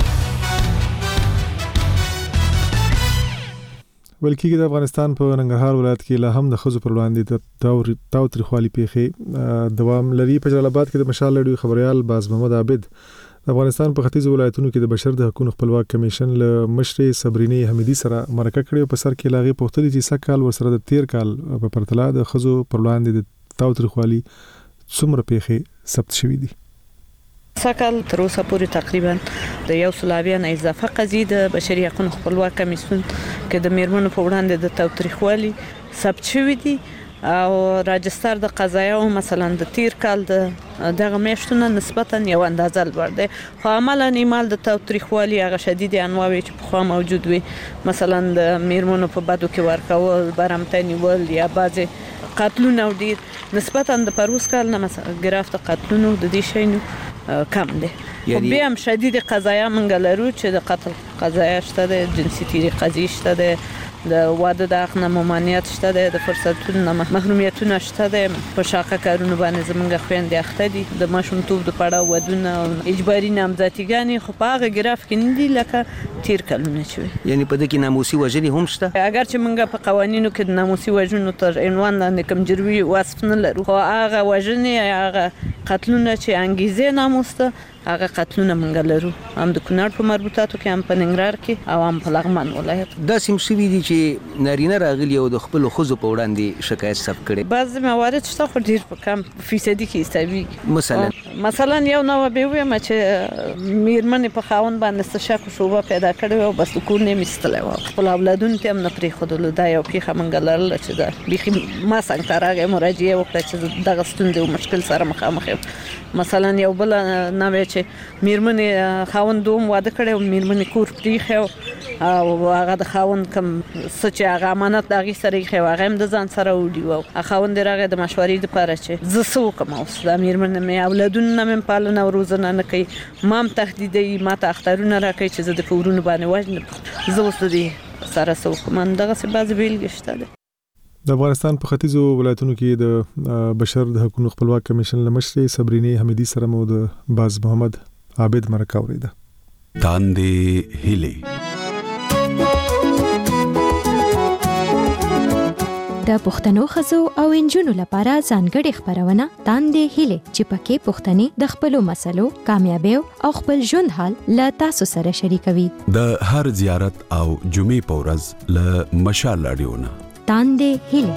ولکې د افغانستان په ننګرهار ولایت کې لا هم د خزو پر وړاندې د تاوتریخوالي پیښې دوام لري. په جلال آباد کې د مشال ریډیو خبريال باز محمد عابد د افغانستان په ختیځ ولایتونو کې د بشر د حقوقو خپلواک کمیشن له مشرې صبرینې حمیدي سره مرکه کړې او په سر کې لاغي پوښتنه چې سکهال ورسره د 13 کال په پرتله د خزو پر وړاندې د تاوتریخوالي څومره پیښې ثبت شوې دي. سکهال تر اوسه پورې تقریبا د 100 نه اضافه قضیې د بشري حقوقو خپلواک کمیسیون کې د میرمنو په وړاندې د تاوتریخوالي ثبت شوې دي او راجستر د قضایاو مثلا د 13 کال دغه میاشتونه نسبتا یو اندازه لوړ دی، خو عملاً ایمال د تاوتریخوالي هغه شدید انواع چې په خوا موجود وي، مثلا د میرمنو په بدو کې ورکول، برمته نیول یا بعضې قتلونه ډیر نسبتا د پروس کال نه مثلا ګرافت قتلونو د دې شینو کم دی. خو بیا هم شدید قضایا منګ لرو چې د قتل قضایا شته ده، جنسي تیری قضیه شته ده، د واده د حق نه ممانعت شته ده، د فرصتونو نه محرومیتونه شته ده، په شاقه کارونو باندې زمونږ خويندې اخته دي، د ماشومتوب د پړاو ودونه اجباري نامزدګانې خو په هغه ګراف کې نه دي لکه 13 کلونه چې یعنی په دې کې ناموسي وژنې هم شته. اگر چې موږ په قوانینو کې د ناموسي وژنو تر عنوان لاندې کوم جرمي وصف نه لرو، خو هغه وژنې هغه قتلونه چې انګیزه ناموس ته هغه قتلونه منګ لرو، هم د کونړ په مربوطاتو کې، هم په ننګرهار کې او هم په لغمان ولایت. دا سیم شوی دي چې نارینه راغلي او د خپل خزو په وړاندې شکایت ثبت کړي. بعض موارد شته خو ډیر په کم فیصدي کې حسابي. مثلا یو نو به ویم چې میرمن په خاون باندې شک او شوبه پیدا کړي او بس کور نه مستله و خپل اولادون ته هم نه پرې خودلو دا یو پیخه منګ لرل چې دا بيخي ما څنګه راغی مراجعه وکړه چې دغه ستونزې او مشکل سره مخامخ. مثلا یو بل نامه چې میرمن خاون دوم واده کړي او میرمن کور پریخه او هغه د خاون کوم سچ هغه امانت دغه سره یې هغه هم د ځان سره وډیو او خاون درغه د مشورې لپاره چې زسو کوم اوس د میرمن مې اولادون نه پالنه او روزنه نه کوي، مام تهدیدي ما ته اخترونه راکړي چې زه د کورونو باندې وژن زه اوس دې سره سو کوم دغه څه باز بیلګشته. د افغانستان په ختیځو ولایتونو کې د بشر د حقوقو خپلواک کمیشن لمشرې صبرینې حمیدي سره مو د باز محمد عابد مرکه اوریده. تاندې هلي د پښتنو خزو او انجونو لپاره ځانګړي خبرونه تاندې هلي چې پکې پښتني د خپلو مسلو، کامیابیو او خپل ژوند حال له تاسو سره شریکوي. د هر زیارت او جمعې په ورځ له مشال رادیو نه تاندې هلي.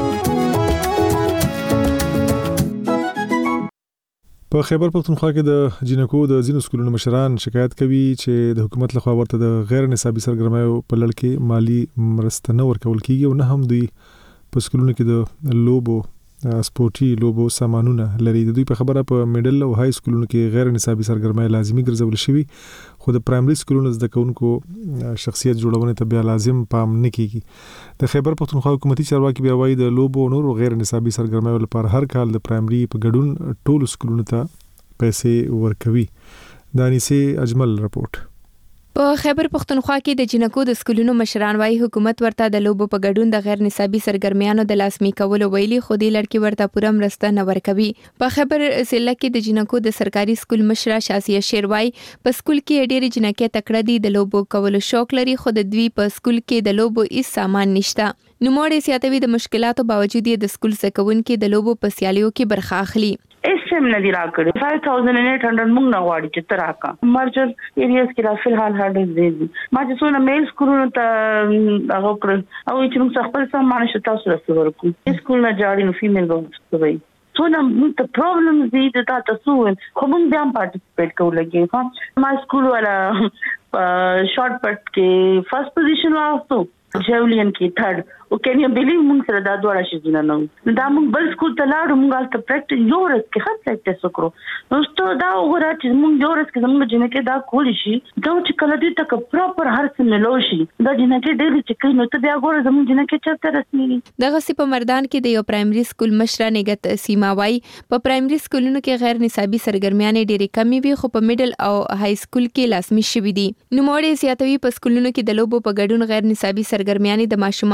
په خیبر پختونخوا کې د جنکو د ځینو سکولونو مشران شکایت کوي چې د حکومت لخوا ورته د غیر نصابي سرګرمیو په لړ کې مالی مرسته نه ورکول کیږي او نه هم دوی په سکولونو کې د لوبو سپورتي لوبو سامانونه لري. د دوی په خبره په میډل او های سکولونو کې غیر نصابي سرګرمۍ لازمي ګرځول شوی، خو د پرایمري سکولونو زده کوونکو شخصیت جوړونې ته بیا لازم پام نه کیږي. د خیبر پختونخوا حکومتي چارواکي بیا وايي د لوبو او نور غیر نصابي سرګرمیو لپاره هر کال د پرایمري په ګډون ټولو سکولونو ته پیسې ورکوي. دانیسه اجمل رپورت. په خیبر پختونخوا کې د جنکو د سکولونو مشران وايي حکومت ورته د لوبو په ګډون د غیر نصابي سرګرمیانو د لازمي کولو ویلي، خو د لړکی ورته پوره مرسته نه ورکوي. په خیبر ضلع کې د جنکو د سرکاري سکول مشره شاسیه شیروای په سکول کې ډېری جنکې تکړه دي، د لوبو کولو شوق لري، خو د دوی په سکول کې د لوبو هیڅ سامان نشته. نوموړی زیاتوي د مشکلاتو باوجود د سکول زکونکو د لوبو په سیالیو کې برخه اخلي. اسم ندی راکړي 5800 موږ نه غواړي چې تراکا مرجر ایریاس کې را فلحال هډز دي ما چې څونه میل سکولونو ته هغه کړل او چې موږ خپل سامان شته تاسو رسول ورکو سکول نه جاړي نو فیمیل وي څونه موږ ته پرابلمز دي د تاسو خو موږ بیا پارټیسپیټ کوو لګي ما سکول ولا شارټ پټ کې فرست پوزیشن واستو جاولین کې تھرد او کین یو بیلیو موږ سره دا دوه شي نه نو دا موږ بل سکول ته لاړو موږ البته پریکټیس یو ورځ کې خاص پریکټیس وکړو نو ستو دا وګوره چې موږ یو ورځ کې موږ جنکه دا کول شي دا چې کله دې تک پراپر هر څه ملو شي دا جنکه ډېر چې کینو ته بیا وګوره زموږ جنکه چرته رسمي دغه سی په مردان کې د یو پرایمري سکول مشره نګت سیما وای په پرایمري سکولونو کې غیر نصابي سرګرمیانې ډېرې کمی وي، خو په میډل او های سکول کې لازمي شوي دي. نو موړې زیاتوي په سکولونو کې د لوبو په ګډون غیر نصابي سرګرمیانې د ماشومانو او په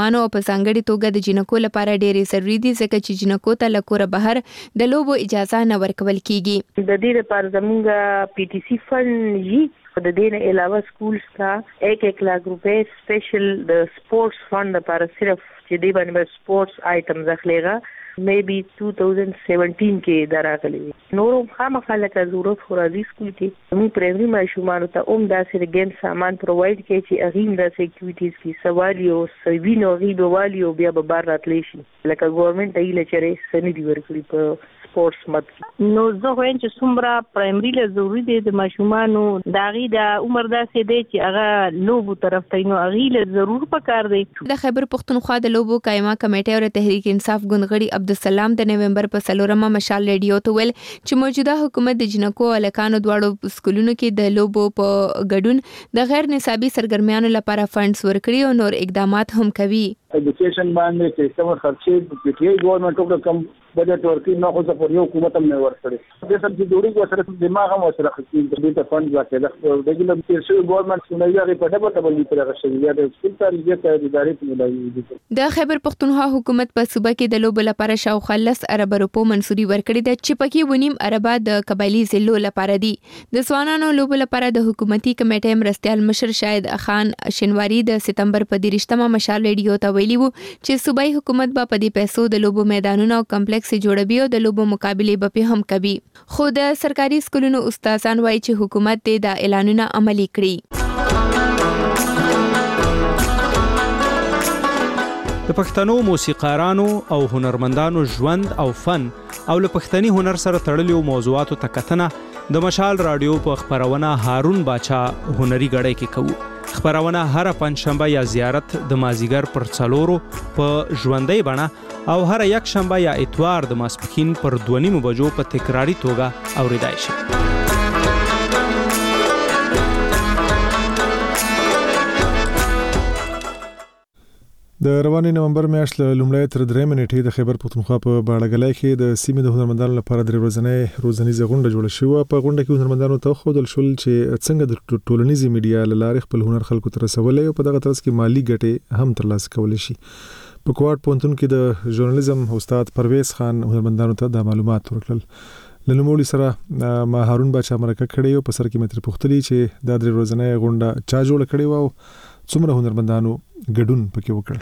په ځانګړي توګه د جنکو لپاره ډېرې ضروري دي ځکه چې جنکو ته له کوره بهر د لوبو اجازه نه ورکول کیږي. د دې لپاره زموږ PTC فند یي د دې نه علاوه سکولز کا 1 लाख रुपए स्पेशल د سپورتس فند لپاره صرف چې دی باندې سپورتس آیټمز اخليغه maybe 2017 کې دراغلي نورو خامخا لکه ضرورت خو راځي سکول کې موږ پرایمري ماشومان ته داسې گیم سامان پروواید کوي چې اغین د اکټیویټیز کې سوالیو سوینو غیبوالیو بیا به بار راتلی شي لکه ګورنمنت ایله چره سندي ورکړي په سپورتس مت نو زه وایم چې څومره پرایمري له ضروري دي د ماشومانو داغي د عمر داسې دی چې هغه لوبو طرف ته نو اغي له ضرور پکار دی. د خیبر پختونخوا د لوبو قائمه کمیټه او تحریک انصاف ګوندغړي عبدالسلام د نومبر په 4 مشال ریډیو ته ویل چې موجوده حکومت د جنکو او الکانو دواړو سکولونو کې د لوبو په ګډون د غیر نصابي سرګرمیانو لپاره فندز ورکړي او نور اقدامات هم کوي. ایجوکیشن باندې چې کوم خرچې د پی ګورنمنت کم بجټ ورکړي نو خو په یو حکومت هم نه ورکړي د سم چې جوړي کو سره دماغ هم سره خرچې د دې فند واکه د ریګولر تیرشي ګورنمنت څنګه په ډبل په راغشي یا د سکول تاریخ ته ادارې په ملایي. د خیبر پختونخوا حکومت په صوبه کې د لوبو لپاره شاوخوا 10 ارب روپو منسوري ورکړي د چې پکې ونیم اربا د قبایلی ضلعو لپاره دي. د ځوانانو لوبو لپاره د حکومتي کمیټې مرستيال مشر شاهد خان شنواری د سپتمبر په 13 مشال ریډیو ته ویلي وو چې صوبایي حکومت به په دې پیسو د لوبو میدانونو او کمپلیکس جوړوي او د لوبو مقابله به هم کوي. خو د سرکاري سکولونو استادان وایي چې حکومت دې د اعلانونو عملي کړي. د پښتنو موسیقارانو او هنرمندانو ژوند او فن او له پښتني هنر سره تړلو موضوعاتو ته کتنه د مشال رادیو په خبرونه هارون باچا هنري غړی کې کوو. خبرونه هر پنځشنبه یا زیارت د مازیګر پر څلورو په ژوندۍ بڼه او هر یک شنبه یا اتوار د ماسپښین پر 2:30 بجو په تکراری توګه اوریدای شي. د رواني نومبر میاشت له لومړۍ تر 3 نیټې د خیبر پختونخوا په باړګلای کې د سیمې د هنرمندانو لپاره درې ورځې روزنیزه غونډه جوړه شوه. په غونډه کې هنرمندانو ته خودل شول چې څنګه د ټولنیزي میډیا له لارې خپل هنر خلکو ته رسولای او په دغه ترڅ کې مالی ګټې هم ترلاسه کولای شي. په کوټ پونتون کې د ژورنالیزم استاد پرویز خان هنرمندانو ته د معلومات ورکړل. لنموړي سره ما هارون باچا مرکه کړی او په سر کې متر پختلی چې د درې ورځې غونډه چا جوړ کړی و او څومره هنرمندانو ګډون پکې وکړ.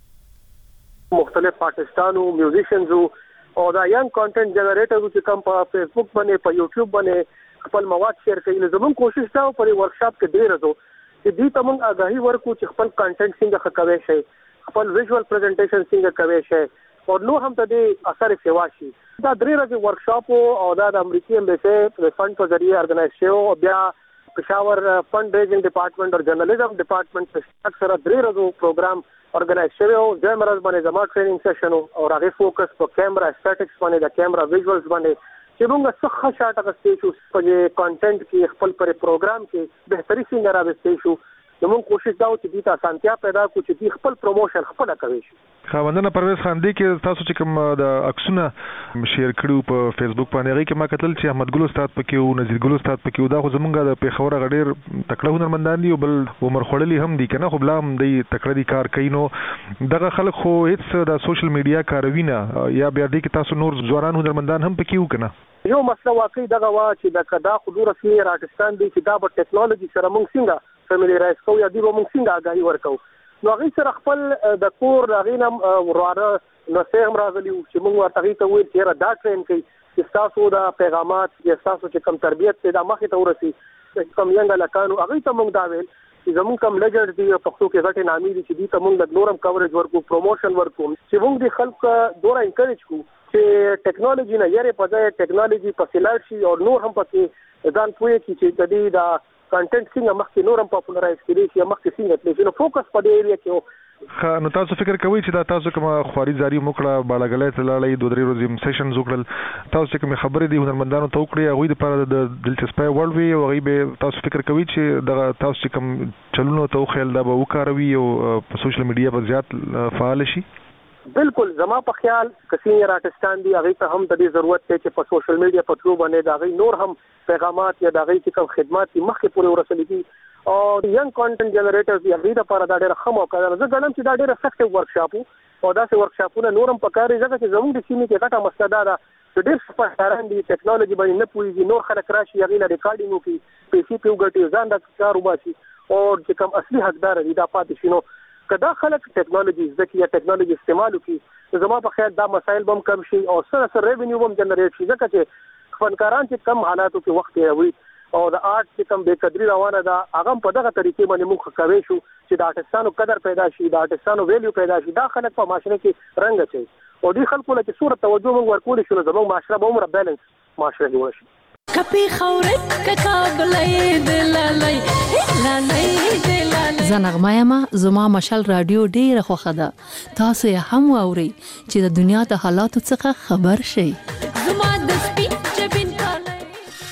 مختلف پاکستانو میوزیشنز او دا ینګ کانټینټ جنریټر چې کوم په فیسبوک باندې په یوټیوب باندې خپل مواد شیر کوي. زموږ کوشش دا په ورکشاپ کې ډیر راځو چې دې تمون آگاهی ورکو چې خپل کانټینټ څنګه ښکوي شي, خپل ویژوال پریزنټیشن څنګه کوي شي او نو هم ته دې اثر سیوا شي. دا درې ورځې ورکشاپ او دا د امریکای امبیسي د فند په ذریعہ ارګنایز شو او بیا پېښور فند ریزینګ ډپارټمنټ او جرنالیزم ډپارټمنټ په اکثر درې ورځې پروګرام ارګنایز شوی او د مرز باندې زما ټریننګ سیشن او راغی فوکس په کیمرا اسټیټکس باندې د کیمرا ویژوالز باندې چې موږ څخه شاټ غستې شو په کانټینټ کې خپل پر پروګرام کې بهتري څنګه راوستې شو. موږ کوشش دا و چې دې ته اسانتیا پیدا کړو چې دې خپل پروموشن خپل کوي شي. خاوندنه پرویز خان دی کې تاسو چې کوم د عکسونه شیر کړو په فیسبوک باندې هغه کې ما کتل چې احمد ګل استاد پکې او نذیر ګل استاد پکې او دا خو زمونږ د پیښور غډیر تکړه هنرمندان دي او بل عمر خړلی هم دي کنه خو بلام دی تکړه دي کار کوي. نو دغه خلک خو هیڅ د سوشل میډیا کاروي نه یا بیا دې کې تاسو نور ځوانان هنرمندان هم پکې وکنه. یو مسله واقعي دغه وا چې د کدا خلور سي راکستان دی چې دا په ټیکنالوژي سره موږ څنګه فیملیرایز کوو یا دی موږ څنګه آگاهي ورکو. نو هغه سره خپل د کور غینم وراره نو سهم راغلی چې موږ ورته ته وایي چې دا ټرین کوي چې تاسو دا پیغامات چې تاسو چې کم تربیت ته د مخې ته ورسي کم ینګ لکانو هغه ته موږ دا ویل چې زموږ کم لګړ دی پښتو کې غټه نامې دي چې دې ته موږ د نورم کوریج ورکو پروموشن ورکو چې موږ د خلکو دوره انکریج کو چې ټیکنالوژي نه یې په ځای ټیکنالوژي په سیلار شي او نور هم پکې ځان پوهه کی چې د دې دا کانټینټ څنګه مخکې نورم پاپولرایز کړي چې مخکې څنګه تللی نو فوکس په دې ایریا کې. نو تاسو فکر کوئ چې دا تاسو کوم خواري جاری موکړه بالاګلې ته لاړې 2-3 ورځې سیشن وکړل تاسو چې کوم خبرې دي هنرمندانو ته وکړي هغه د لپاره د دلچسپي وړ وي او هغه به تاسو فکر کوئ چې دا تاسو چې کوم چلونو ته خیال دا به وکاروي او په سوشل میډیا په زیات فعال شي. بالکل زما په خیال کسینیر آرټستان دی هغه ته هم د دې ضرورت دی چې په سوشل میډیا په تھرو باندې دا غي نور هم پیغامات یا دا غي چې کوم خدمات مخکې پورې ورسېږي او ینګ کانټنټ جنریټرز یا غیر لپاره دا ډېر ښه موقع ده. زه ګڼم چې دا ډېر افیکټیو ورکشاپ او داسې ورکشاپونه نورم پکاري ځکه چې زموږ د سیمې کې غټه مسله دا ده چې ډېر سپاران دي ټیکنالوژي باندې نه پوهېږي، نور خلک راشي هغې له ریکارډینګ وکړي، پیسې پرې وګټي، ځان دا کار وباسي او چې کوم اصلي حقدار دي دا پاتې شي. نو که دا خلک ټیکنالوژي زده کړي یا ټیکنالوژي استعمال وکړي زما په خیال دا مسایل به هم کم شي او سره ریونیو هم جنریټ شي، ځکه چې فنکاران چې کم حالاتو کې وخت تېروي او د آرټ چې کوم بې قدري روانه ده هغه په دغه طریقې باندې موږ کوي شو چې د آرټستانو قدر پیدا شي، د آرټستانو ویلیو پیدا شي. دا خلک په معاشره کې رنګ اچي او دې خلکو له چې صورت توجه موږ ورکول شو زموږ معاشره به عمر بیلنس معاشره جوړ شي. کپی خورت ککابلې دلالې زنغمه ما زما مشال رادیو ډیره خوخه ده، تاسو یې هم واورئ چې د دنیا د حالاتو څخه خبر شئ.